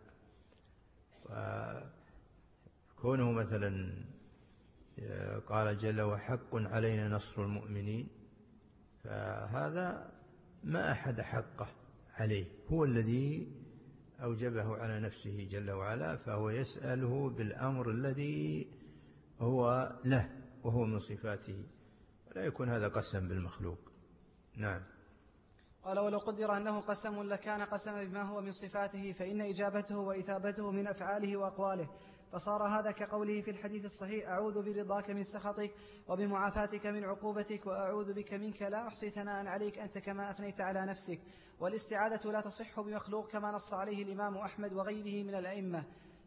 كونه مثلا قال جل وحق علينا نصر المؤمنين، فهذا ما أحد حقه عليه، هو الذي أوجبه على نفسه جل وعلا، فهو يسأله بالأمر الذي هو له وهو من صفاته، لا يكون هذا قسم بالمخلوق. نعم. قال ولو قدر أنه قسم لكان قسم بما هو من صفاته، فإن إجابته وإثابته من أفعاله وأقواله، فصار هذا كقوله في الحديث الصحيح أعوذ برضاك من سخطك وبمعافاتك من عقوبتك وأعوذ بك منك لا أحصي ثناء عليك أنت كما أثنيت على نفسك. والاستعاذة لا تصح بمخلوق كما نص عليه الإمام أحمد وغيره من الأئمة.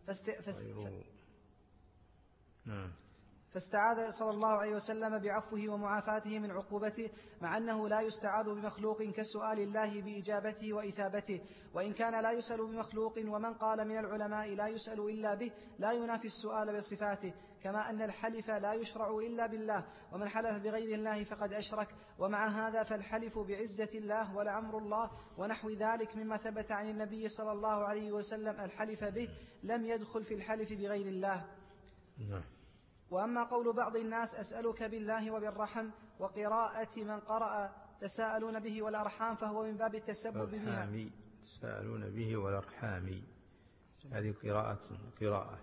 فاستعاذ صلى الله عليه وسلم بعفوه ومعافاته من عقوبته، مع أنه لا يستعاذ بمخلوق كسؤال الله بإجابته وإثابته، وإن كان لا يسأل بمخلوق. ومن قال من العلماء لا يسأل إلا به لا ينافي السؤال بصفاته، كما أن الحلف لا يشرع إلا بالله، ومن حلف بغير الله فقد أشرك. ومع هذا فالحلف بعزة الله ولعمر الله ونحو ذلك مما ثبت عن النبي صلى الله عليه وسلم الحلف به لم يدخل في الحلف بغير الله. وأما قول بعض الناس أسألك بالله وبالرحم وقراءة من قرأ تساءلون به والأرحام، فهو من باب التسبب بها. تساءلون به والأرحام، هذه قراءة.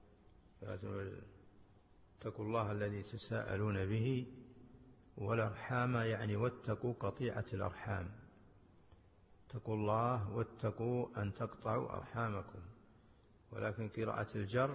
اتقوا الله الذي تساءلون به والأرحام، يعني واتقوا قطيعة الأرحام. اتقوا الله واتقوا أن تقطعوا أرحامكم. ولكن قراءة الجر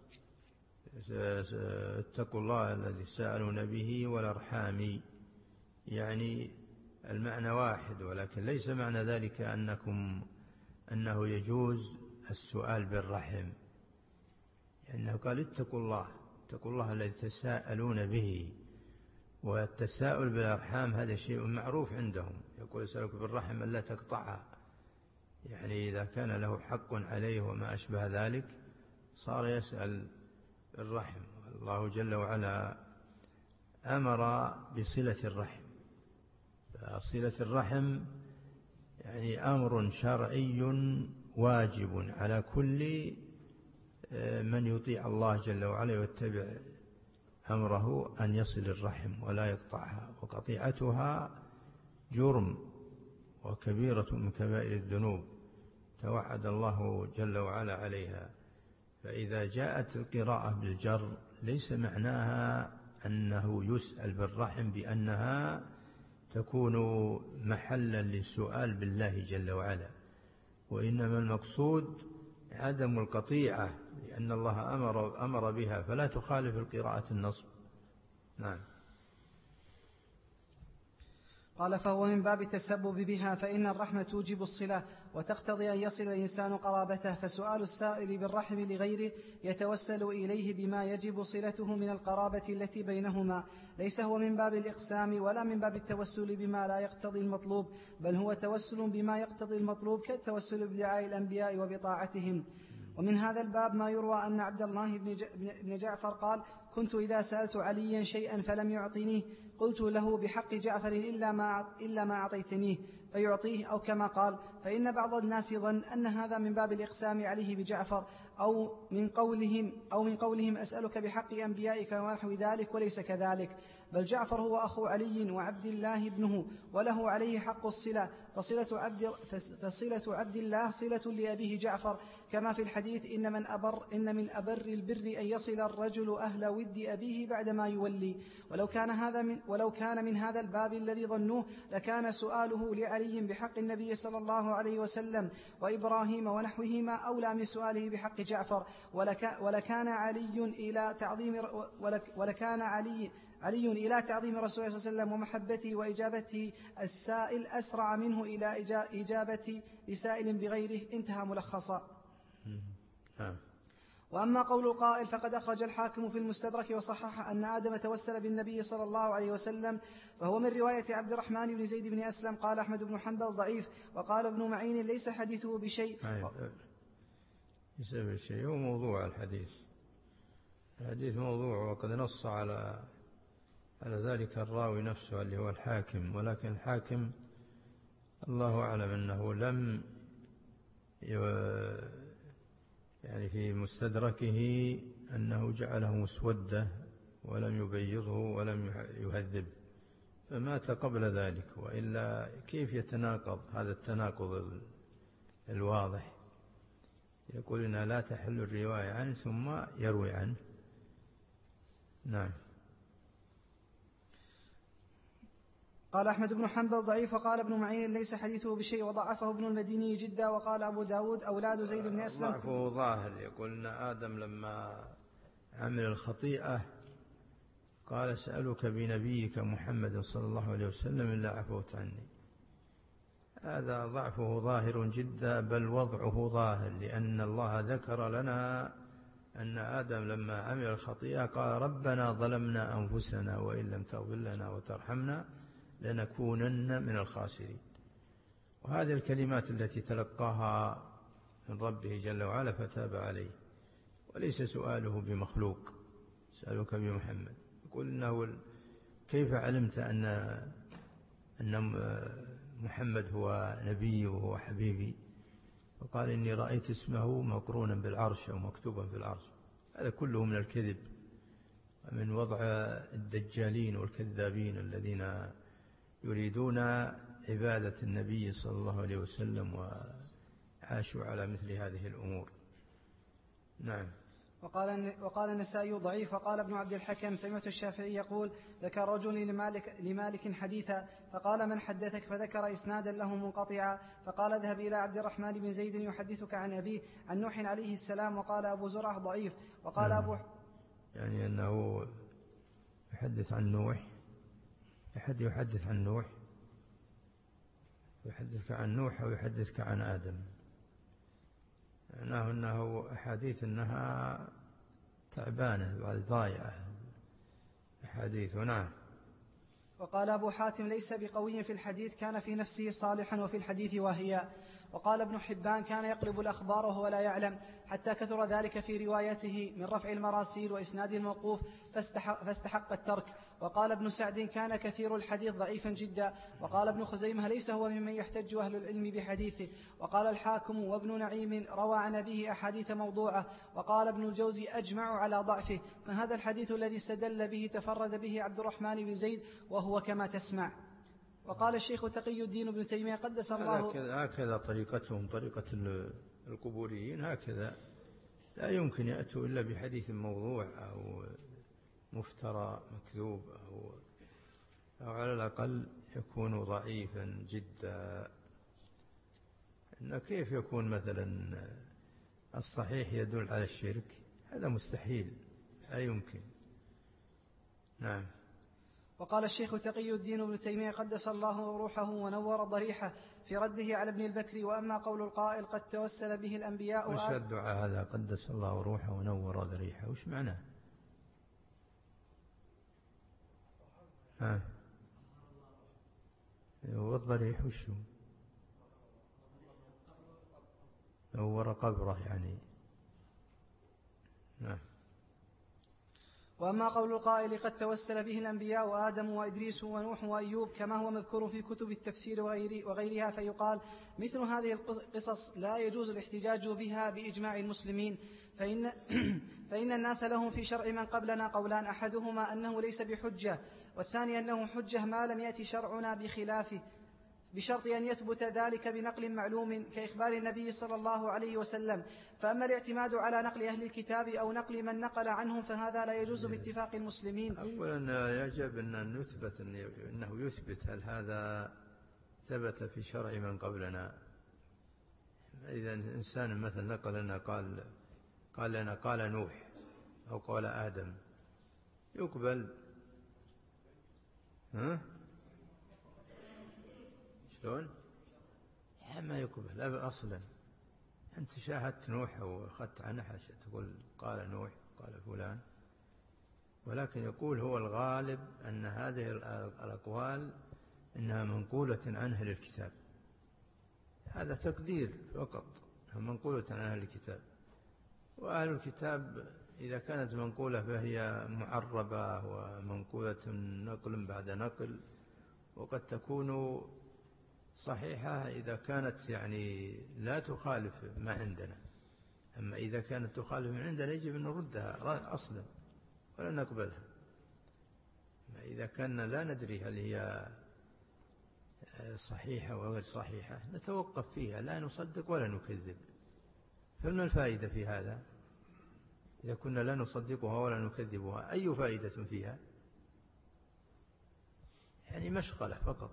اتقوا الله الذي تساءلون به والأرحام، يعني المعنى واحد، ولكن ليس معنى ذلك أنه يجوز السؤال بالرحم، لأنه قال اتقوا الله الذي تساءلون به. والتساؤل بالأرحام هذا شيء معروف عندهم، يقول أسألك بالرحم ألا تقطعها، يعني إذا كان له حق عليه وما أشبه ذلك صار يسأل الرحم. الله جل وعلا أمر بصلة الرحم، صلة الرحم يعني أمر شرعي واجب على كل من يطيع الله جل وعلا ويتبع أمره أن يصل الرحم ولا يقطعها، وقطيعتها جرم وكبيرة من كبائر الذنوب توعد الله جل وعلا عليها. فإذا جاءت القراءة بالجر ليس معناها أنه يسأل بالرحم بأنها تكون محلا للسؤال بالله جل وعلا، وإنما المقصود عدم القطيعة، لأن الله أمر بها فلا تخالف القراءة النصب. نعم. قال: فهو من باب التسبب بها، فإن الرحمة توجب الصلة وتقتضي أن يصل الإنسان قرابته، فسؤال السائل بالرحم لغيره يتوسل إليه بما يجب صلته من القرابة التي بينهما، ليس هو من باب الإقسام ولا من باب التوسل بما لا يقتضي المطلوب، بل هو توسل بما يقتضي المطلوب كالتوسل بدعاء الأنبياء وبطاعتهم. ومن هذا الباب ما يروى أن عبد الله بن جعفر قال: كنت إذا سألت عليا شيئا فلم يعطنيه قلت له: بحق جعفر إلا ما أعطيتنيه، فيعطيه، أو كما قال. فإن بعض الناس ظن أن هذا من باب الإقسام عليه بجعفر، أو من قولهم أسألك بحق أنبيائك ونحو ذلك، وليس كذلك، بل جعفر هو أخو علي وعبد الله ابنه، وله عليه حق الصلة، فصلة عبد الله صلة لأبيه جعفر، كما في الحديث: إن من أبر البر أن يصل الرجل أهل ود أبيه بعدما يولي. ولو كان من هذا الباب الذي ظنوه لكان سؤاله لعلي بحق النبي صلى الله عليه وسلم وإبراهيم ونحوهما أولى من سؤاله بحق جعفر، ولكان علي إلى تعظيم رسول الله صلى الله عليه وسلم ومحبته وإجابته السائل أسرع منه إلى إجابة لسائل بغيره. انتهى ملخصا. وأما قول القائل فقد أخرج الحاكم في المستدرك وصحح أن آدم توسل بالنبي صلى الله عليه وسلم، فهو من رواية عبد الرحمن بن زيد بن أسلم. قال أحمد بن حنبل: ضعيف. وقال ابن معين: ليس حديثه بشيء. ليس بشيء، هو موضوع الحديث موضوع، وقد نص على ذلك الراوي نفسه اللي هو الحاكم، ولكن الحاكم الله أعلم أنه لم يعني في مستدركه أنه جعله مسودة ولم يبيضه ولم يهذب، فمات قبل ذلك، وإلا كيف يتناقض هذا التناقض الواضح؟ يقول إنها لا تحل الرواية عنه ثم يروي عنه. نعم. قال أحمد بن حنبل: ضعيف. وقال ابن معين: ليس حديثه بشيء، وضعفه ابن المديني جدا. وقال أبو داود: أولاد زيد بن أسلم. ضعفه ظاهر. يقول إن آدم لما عمل الخطيئة قال: سألك بنبيك محمد صلى الله عليه وسلم إلا عفوت عني. هذا ضعفه ظاهر جدا، بل وضعه ظاهر، لأن الله ذكر لنا أن آدم لما عمل الخطيئة قال: ربنا ظلمنا أنفسنا وإن لم تغفر لنا وترحمنا لنكونن من الخاسرين. وهذه الكلمات التي تلقاها من ربه جل وعلا فتاب عليه، وليس سؤاله بمخلوق. سألك بمحمد، يقول إنه كيف علمت أن محمد هو نبي وهو حبيبي؟ وقال: إني رأيت اسمه مقرونا بالعرش أو مكتوبا في العرش. هذا كله من الكذب ومن وضع الدجالين والكذابين الذين يريدون عبادة النبي صلى الله عليه وسلم وعاشوا على مثل هذه الأمور. نعم. وقال النسائي: ضعيف. وقال ابن عبد الحكم: سمعت الشافعي يقول: ذكر رجل لمالك حديثا، فقال: من حدثك؟ فذكر إسنادا له منقطعا، فقال: اذهب إلى عبد الرحمن بن زيد يحدثك عن أبيه عن نوح عليه السلام. وقال أبو زرعة: ضعيف. وقال أبو يعني أنه يحدث عن نوح، أحد يحدث عن نوح، يحدثك عن نوح أو يحدثك عن آدم، معناه أنه أحاديث أنها تعبانة ضايعة أحاديث. نعم. وقال أبو حاتم: ليس بقوي في الحديث، كان في نفسه صالحا وفي الحديث واهيا. وقال ابن حبان كان يقلب الأخبار وهو لا يعلم، حتى كثر ذلك في روايته من رفع المراسيل وإسناد الموقوف فاستحق الترك. وقال ابن سعد كان كثير الحديث ضعيفا جدا. وقال ابن خزيمة ليس هو ممن يحتج أهل العلم بحديثه. وقال الحاكم وابن نعيم روى عن أبيه أحاديث موضوعة. وقال ابن الجوزي أجمع على ضعفه، فهذا الحديث الذي استدل به تفرد به عبد الرحمن بن زيد وهو كما تسمع. وقال الشيخ تقي الدين ابن تيمية قدس الله. هكذا طريقتهم، طريقة القبوريين هكذا، لا يمكن يأتوا إلا بحديث موضوع أو مفترى مكذوب أو على الأقل يكون ضعيفا جدا. إن كيف يكون مثلا الصحيح يدل على الشرك؟ هذا مستحيل، لا يمكن. نعم. وقال الشيخ تقي الدين ابن تيمية قدس الله روحه ونور ضريحه في رده على ابن البكري: وأما قول القائل قد توسل به الأنبياء. وش الدعاء هذا قدس الله روحه ونور ضريحه؟ وش معناه؟ والضريح وشو؟ نور قبره يعني. نعم. وأما قول القائل قد توسل به الأنبياء وآدم وإدريس ونوح وأيوب كما هو مذكور في كتب التفسير وغيرها، فيقال مثل هذه القصص لا يجوز الاحتجاج بها بإجماع المسلمين، فإن الناس لهم في شرع من قبلنا قولان: أحدهما أنه ليس بحجة، والثاني أنه حجة ما لم يأتي شرعنا بخلافه، بشرط أن يثبت ذلك بنقل معلوم كإخبار النبي صلى الله عليه وسلم. فأما الاعتماد على نقل أهل الكتاب أو نقل من نقل عنهم فهذا لا يجوز باتفاق المسلمين. أولا يجب أن نثبت أنه يثبت هل هذا ثبت في شرع من قبلنا. إذا إنسان مثلا نقل لنا قال لنا قال نوح أو قال آدم، يقبل؟ شلون؟ ما يقبل أصلا. أنت شاهدت نوح وأخذت عنه حاشا تقول قال نوح قال فلان، ولكن يقول هو الغالب أن هذه الأقوال إنها منقولة عن أهل الكتاب. هذا تقدير فقط، منقولة عن أهل الكتاب. وأهل الكتاب إذا كانت منقولة فهي معربة ومنقولة نقل بعد نقل، وقد تكون صحيحة إذا كانت يعني لا تخالف ما عندنا. أما إذا كانت تخالف ما عندنا يجب أن نردها أصلا ولا نقبلها. إذا كان لا ندري هل هي صحيحة أو غير صحيحة نتوقف فيها، لا نصدق ولا نكذب. فما الفائدة في هذا؟ إذا كنا لا نصدقها ولا نكذبها أي فائدة فيها؟ يعني مشغلة فقط.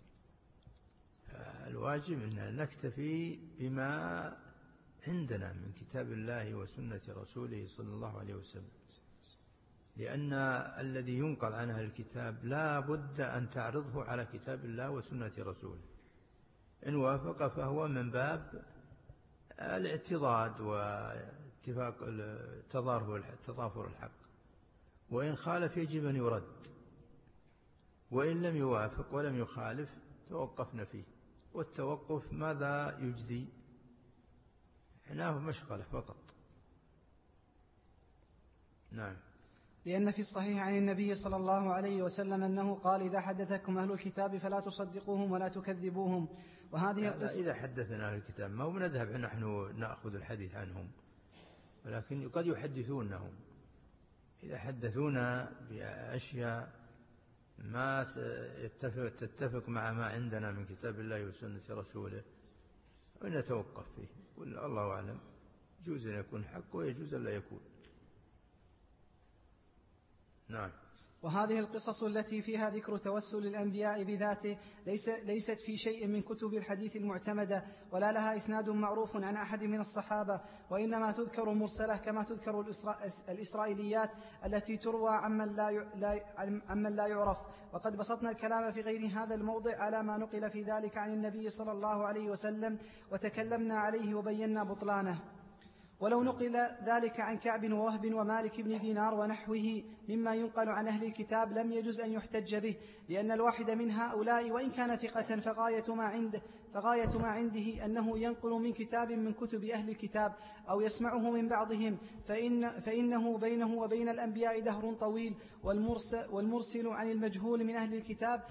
الواجب أن نكتفي بما عندنا من كتاب الله وسنة رسوله صلى الله عليه وسلم، لأن الذي ينقل عنها الكتاب لا بد أن تعرضه على كتاب الله وسنة رسوله. إن وافق فهو من باب الاعتضاد واتفاق تضافر الحق، وإن خالف يجب أن يرد، وإن لم يوافق ولم يخالف توقفنا فيه. والتوقف ماذا يجدي؟ حناه مشغلة فقط. نعم. لأن في الصحيح عن النبي صلى الله عليه وسلم أنه قال: إذا حدثكم أهل الكتاب فلا تصدقوهم ولا تكذبوهم. وهذه القصة إذا حدثنا أهل الكتاب ما هو نذهب نحن نأخذ الحديث عنهم، ولكن قد يحدثونهم. إذا حدثونا بأشياء ما تتفق مع ما عندنا من كتاب الله وسنة رسوله ونتوقف فيه. قل الله أعلم، يجوز أن يكون حق ويجوز أن لا يكون. نعم. وهذه القصص التي فيها ذكر توسل الأنبياء بذاته ليست في شيء من كتب الحديث المعتمدة، ولا لها إسناد معروف عن أحد من الصحابة، وإنما تذكر مرسلة كما تذكر الإسرائيليات التي تروى عمن لا يعرف. وقد بسطنا الكلام في غير هذا الموضع على ما نقل في ذلك عن النبي صلى الله عليه وسلم، وتكلمنا عليه وبينا بطلانه. ولو نقل ذلك عن كعب ووهب ومالك بن دينار ونحوه مما ينقل عن أهل الكتاب لم يجز أن يحتج به، لأن الواحد من هؤلاء وإن كان ثقة فغاية ما عنده أنه ينقل من كتاب من كتب أهل الكتاب أو يسمعه من بعضهم، فإنه بينه وبين الأنبياء دهر طويل. والمرسل عن المجهول من أهل الكتاب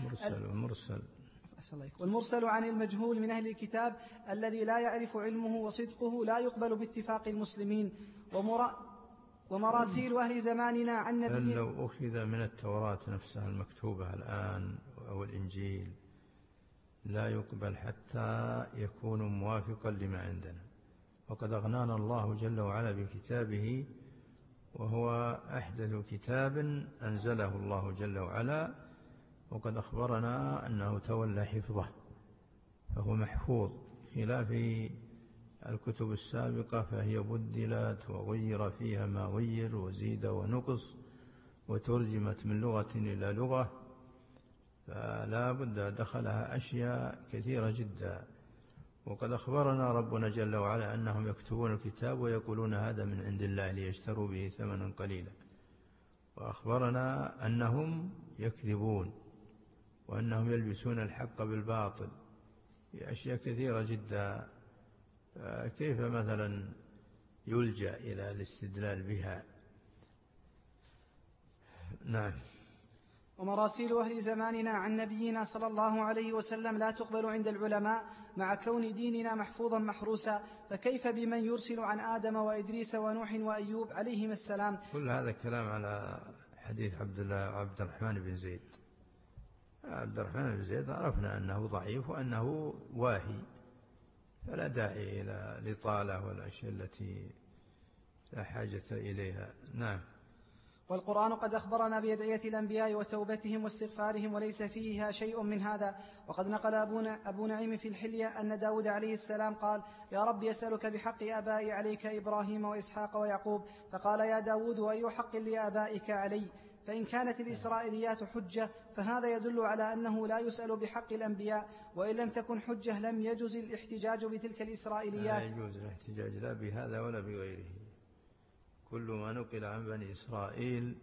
والمرسل عن المجهول من أهل الكتاب الذي لا يعرف علمه وصدقه لا يقبل باتفاق المسلمين. ومراسيل أهل زماننا عن نبي لو أخذ من التوراة نفسها المكتوبة الآن أو الإنجيل لا يقبل حتى يكون موافقا لما عندنا. وقد أغنانا الله جل وعلا بكتابه، وهو أحدث كتاب أنزله الله جل وعلا، وقد أخبرنا أنه تولى حفظه فهو محفوظ، خلاف الكتب السابقة فهي بدلت وغير فيها ما غير وزيد ونقص وترجمت من لغة إلى لغة، فلا بد دخلها أشياء كثيرة جدا. وقد أخبرنا ربنا جل وعلا أنهم يكتبون الكتاب ويقولون هذا من عند الله ليشتروا به ثمنا قليلا، وأخبرنا أنهم يكذبون وأنهم يلبسون الحق بالباطل في أشياء كثيرة جدا. كيف مثلا يلجأ إلى الاستدلال بها؟ نعم. ومراسيل أهل زماننا عن نبينا صلى الله عليه وسلم لا تقبل عند العلماء مع كون ديننا محفوظا محروسا، فكيف بمن يرسل عن آدم وإدريس ونوح وأيوب عليهم السلام؟ كل هذا كلام على حديث عبد الرحمن بن زيد. عبد الرحمن بن زيد عرفنا أنه ضعيف وأنه واهي، فلا داعي إلى الإطالة والأشياء التي لا حاجة إليها. نعم. والقرآن قد أخبرنا بأدعية الأنبياء وتوبتهم واستغفارهم وليس فيها شيء من هذا. وقد نقل أبو نعيم في الحلية أن داود عليه السلام قال: يا رب يسألك بحق آبائي عليك إبراهيم وإسحاق ويعقوب، فقال: يا داود وأي حق لآبائك علي؟ فإن كانت الإسرائيليات حجة فهذا يدل على أنه لا يسأل بحق الأنبياء، وإن لم تكن حجة لم يجوز الاحتجاج بتلك الإسرائيليات. لا يجوز الاحتجاج لا بهذا ولا بغيره. كل ما نقل عن بني إسرائيل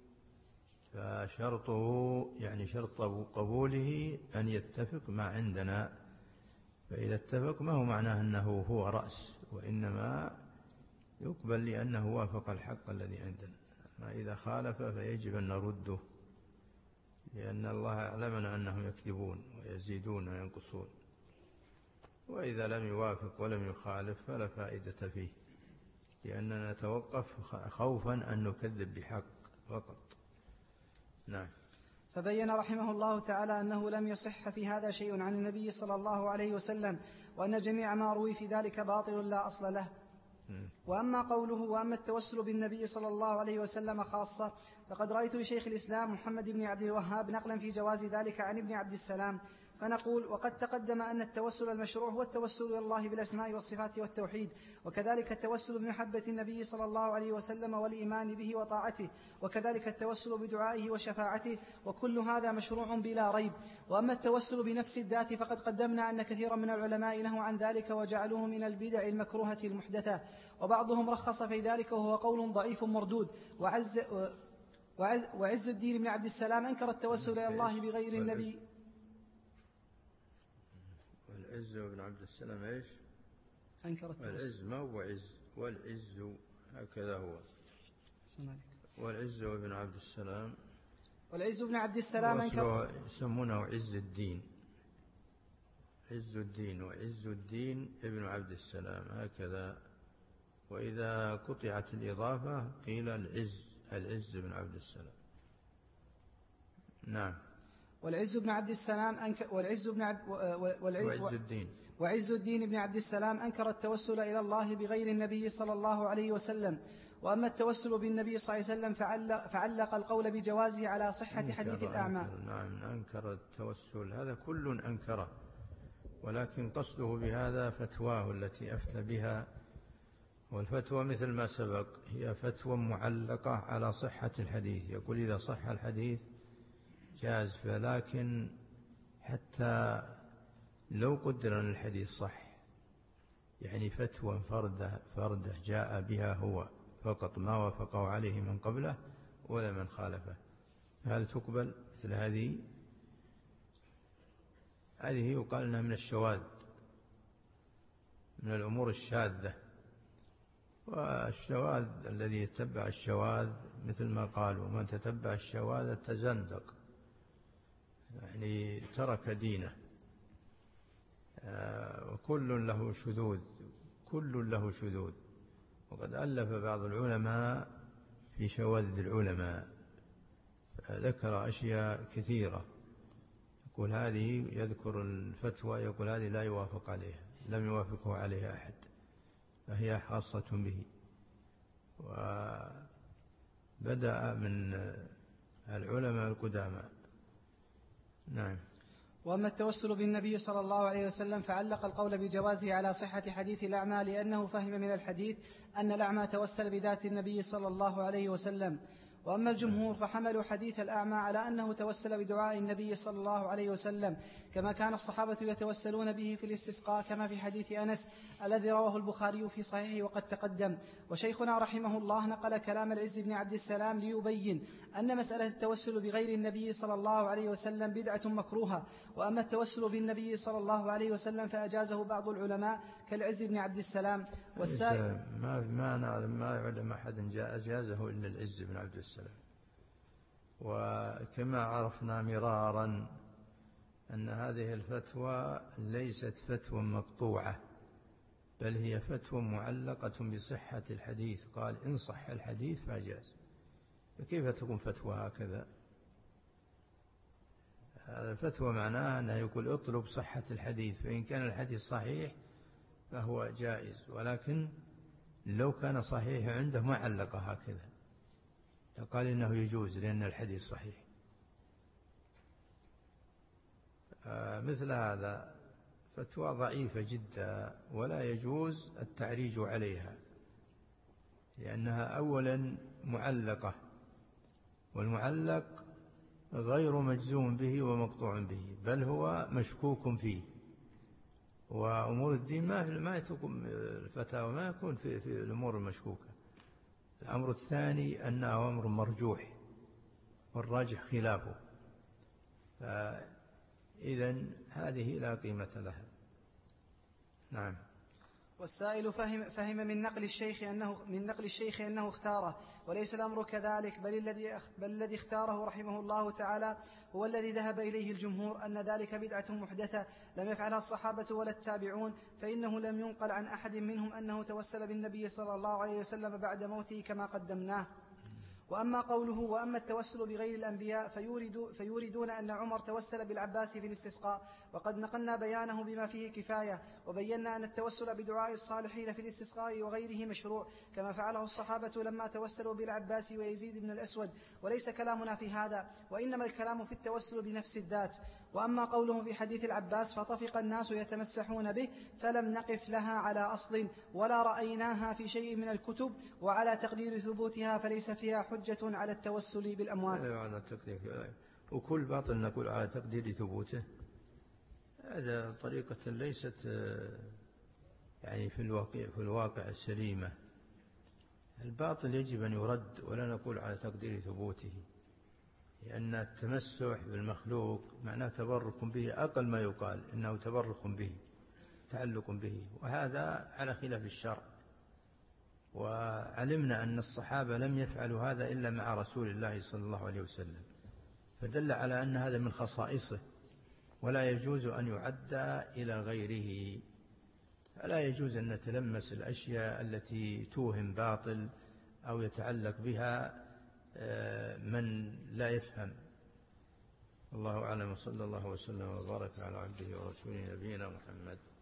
فشرطه يعني شرط قبوله أن يتفق ما عندنا، فإذا اتفق ما هو معناه أنه هو رأس، وإنما يقبل لأنه وافق الحق الذي عندنا. ما إذا خالف فيجب أن نرده، لأن الله أعلمنا أنهم يكذبون ويزيدون وينقصون، وإذا لم يوافق ولم يخالف فلا فائدة فيه، لأننا نتوقف خوفا أن نكذب بحق فقط. نعم. فبين رحمه الله تعالى أنه لم يصح في هذا شيء عن النبي صلى الله عليه وسلم، وأن جميع ما روي في ذلك باطل لا أصل له. وأما قوله وأما التوسل بالنبي صلى الله عليه وسلم خاصة، فقد رأيت لشيخ الإسلام محمد بن عبد الوهاب نقلا في جواز ذلك عن ابن عبد السلام، فنقول: وقد تقدم أن التوسل المشروع هو التوسل إلى الله بالأسماء والصفات والتوحيد، وكذلك التوسل بمحبة النبي صلى الله عليه وسلم والإيمان به وطاعته، وكذلك التوسل بدعائه وشفاعته، وكل هذا مشروع بلا ريب. وأما التوسل بنفس الذات فقد قدمنا أن كثيرا من العلماء نهوا عن ذلك وجعلوه من البدع المكروهة المحدثة، وبعضهم رخص في ذلك وهو قول ضعيف مردود. وعز الدين بن عبد السلام أنكر التوسل إلى الله بغير النبي. والعز بن عبد السلام إيش؟ أنكر التوسل. والعز ما هو عز، والعز هكذا هو. والعز بن عبد السلام. والعز بن عبد السلام أنكر، يسمونه عز الدين. عز الدين وعز الدين ابن عبد السلام هكذا. وإذا قطعت الإضافة قيل العز بن عبد السلام. نعم. والعز بن عبد السلام وعز الدين بن عبد السلام أنكر التوسل إلى الله بغير النبي صلى الله عليه وسلم. وأما التوسل بالنبي صلى الله عليه وسلم فعلق القول بجوازه على صحة حديث الأعمى. نعم، أنكر التوسل، هذا كل أنكره، ولكن قصده بهذا فتواه التي أفتى بها، والفتوى مثل ما سبق هي فتوى معلقة على صحة الحديث. يقول إذا صح الحديث جاز، فلكن حتى لو قدر أن الحديث صح يعني فتوى فرده جاء بها هو فقط ما وافقه عليه من قبله ولا من خالفه، هل تقبل مثل هذه؟ هذه يقال أنها من الشواذ، من الأمور الشاذة. والشواذ الذي يتبع الشواذ مثل ما قالوا من تتبع الشواذ تزندق، يعني ترك دينه. وكل له شذوذ، كل له شذوذ. وقد ألف بعض العلماء في شواذ العلماء، ذكر أشياء كثيرة، يقول هذه، يذكر الفتوى يقول هذه لا يوافق عليها، لم يوافقه عليها أحد، فهي خاصة به. وبدأ من العلماء القدامى. نعم. وأما التوسل بالنبي صلى الله عليه وسلم فعلق القول بجوازه على صحة حديث الأعمى، لأنه فهم من الحديث أن الأعمى توسل بذات النبي صلى الله عليه وسلم. وأما الجمهور فحملوا حديث الأعمى على أنه توسل بدعاء النبي صلى الله عليه وسلم، كما كان الصحابة يتوسلون به في الاستسقاء، كما في حديث أنس الذي رواه البخاري في صحيحه وقد تقدم. وشيخنا رحمه الله نقل كلام العز بن عبد السلام ليبين أن مسألة التوسل بغير النبي صلى الله عليه وسلم بدعة مكروهة. وأما التوسل بالنبي صلى الله عليه وسلم فأجازه بعض العلماء كالعز بن عبد السلام. ما نعلم ما يعلم أحد أجازه إلا العز بن عبد السلام. وكما عرفنا مرارا أن هذه الفتوى ليست فتوى مقطوعة، بل هي فتوى معلقة بصحة الحديث، قال إن صح الحديث فأجاز. فكيف تكون فتوى هكذا؟ هذا الفتوى معناها أنه يقول اطلب صحة الحديث، فإن كان الحديث صحيح فهو جائز، ولكن لو كان صحيح عنده ما علق هكذا، قال إنه يجوز لأن الحديث صحيح. مثل هذا فتوى ضعيفة جدا، ولا يجوز التعريج عليها، لأنها أولا معلقة، والمعلق غير مجزوم به ومقطوع به، بل هو مشكوك فيه. وأمور الدين ما تكون الفتاوى ما يكون في الأمور المشكوكة. الأمر الثاني أنه أمر مرجوح، والراجح خلافه، فإذن هذه لا قيمة لها. نعم. والسائل فهم من نقل الشيخ أنه اختاره، وليس الأمر كذلك، بل الذي اختاره رحمه الله تعالى هو الذي ذهب إليه الجمهور، أن ذلك بدعة محدثة لم يفعلها الصحابة ولا التابعون، فإنه لم ينقل عن أحد منهم أنه توسل بالنبي صلى الله عليه وسلم بعد موته كما قدمناه. وأما قوله وأما التوسل بغير الأنبياء فيوردون أن عمر توسل بالعباس في الاستسقاء، وقد نقلنا بيانه بما فيه كفاية، وبينا أن التوسل بدعاء الصالحين في الاستسقاء وغيره مشروع، كما فعله الصحابة لما توسلوا بالعباس ويزيد بن الأسود، وليس كلامنا في هذا، وإنما الكلام في التوسل بنفس الذات. وأما قوله في حديث العباس فطفق الناس يتمسحون به، فلم نقف لها على أصل ولا رأيناها في شيء من الكتب، وعلى تقدير ثبوتها فليس فيها حجة على التوسل بالأموات. وكل باطل نقول على تقدير ثبوته، هذا طريقة ليست يعني في الواقع السليمة. الباطل يجب أن يرد، ولا نقول على تقدير ثبوته، لأن التمسح بالمخلوق معناه تبرك به، أقل ما يقال إنه تبرك به، تعلق به، وهذا على خلاف الشرع. وعلمنا أن الصحابة لم يفعلوا هذا إلا مع رسول الله صلى الله عليه وسلم، فدل على أن هذا من خصائصه، ولا يجوز أن يعدى إلى غيره. فلا يجوز أن نتلمس الأشياء التي توهم باطل أو يتعلق بها من لا يفهم. الله أعلم، صلى الله وسلم وبارك على عبده ورسوله نبينا محمد.